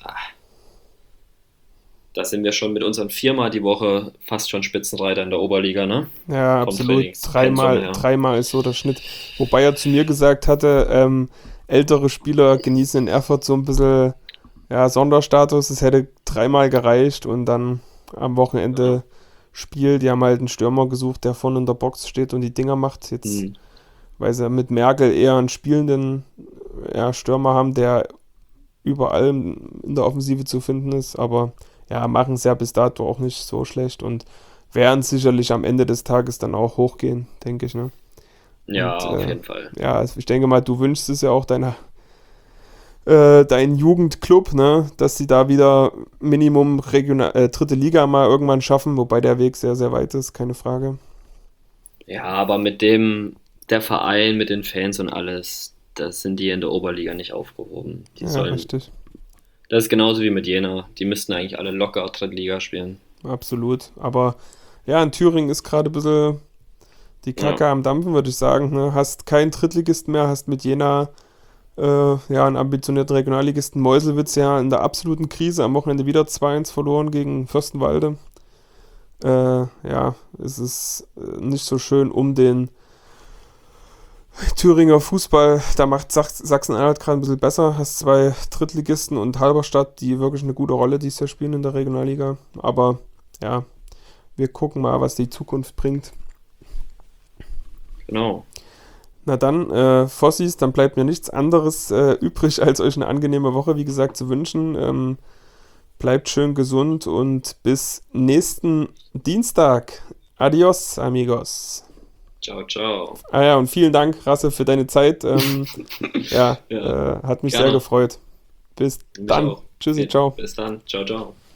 da sind wir schon mit unseren 4-mal die Woche fast schon Spitzenreiter in der Oberliga, ne? ja, Vom absolut. Trainingspensum her. Dreimal ist so der Schnitt. Wobei er zu mir gesagt hatte, ältere Spieler genießen in Erfurt so ein bisschen ja, Sonderstatus. Es hätte dreimal gereicht und dann am Ja. Wochenende Spiel. Die haben halt einen Stürmer gesucht, der vorne in der Box steht und die Dinger macht. Jetzt, Hm. weil sie mit Merkel eher einen spielenden ja, Stürmer haben, der überall in der Offensive zu finden ist. Aber ja, machen es ja bis dato auch nicht so schlecht und werden sicherlich am Ende des Tages dann auch hochgehen, denke ich, ne? Ja, Und auf jeden Fall. ja, also ich denke mal, du wünschst es ja auch deinen Jugendclub, ne, dass sie da wieder Minimum dritte Liga mal irgendwann schaffen, wobei der Weg sehr, sehr weit ist, keine Frage. Ja, aber mit dem, der Verein, mit den Fans und alles, das sind die in der Oberliga nicht aufgehoben. Die Ja, sollen, richtig. das ist genauso wie mit Jena. Die müssten eigentlich alle locker Drittliga spielen. Absolut. Aber ja, in Thüringen ist gerade ein bisschen die Ja, Kacke am Dampfen, würde ich sagen. Ne? Hast keinen Drittligisten mehr, hast mit Jena ja, einen ambitionierten Regionalligisten Meuselwitz ja in der absoluten Krise. Am Wochenende wieder 2-1 verloren gegen Fürstenwalde. Ja, es ist nicht so schön um den Thüringer Fußball. Da macht Sachsen-Anhalt gerade ein bisschen besser. Hast zwei Drittligisten und Halberstadt, die wirklich eine gute Rolle dieses Jahr spielen in der Regionalliga. Aber ja, wir gucken mal, was die Zukunft bringt. genau. Na dann, Fossis, dann bleibt mir nichts anderes übrig, als euch eine angenehme Woche, wie gesagt, zu wünschen. Bleibt schön gesund und bis nächsten Dienstag. Adios, amigos. Ciao, ciao. Ah ja, und vielen Dank, Rasse, für deine Zeit. Ja, Ja, hat mich sehr gerne. gefreut. Bis Mich dann. auch. Tschüssi, Ja, ciao. bis dann. Ciao, ciao.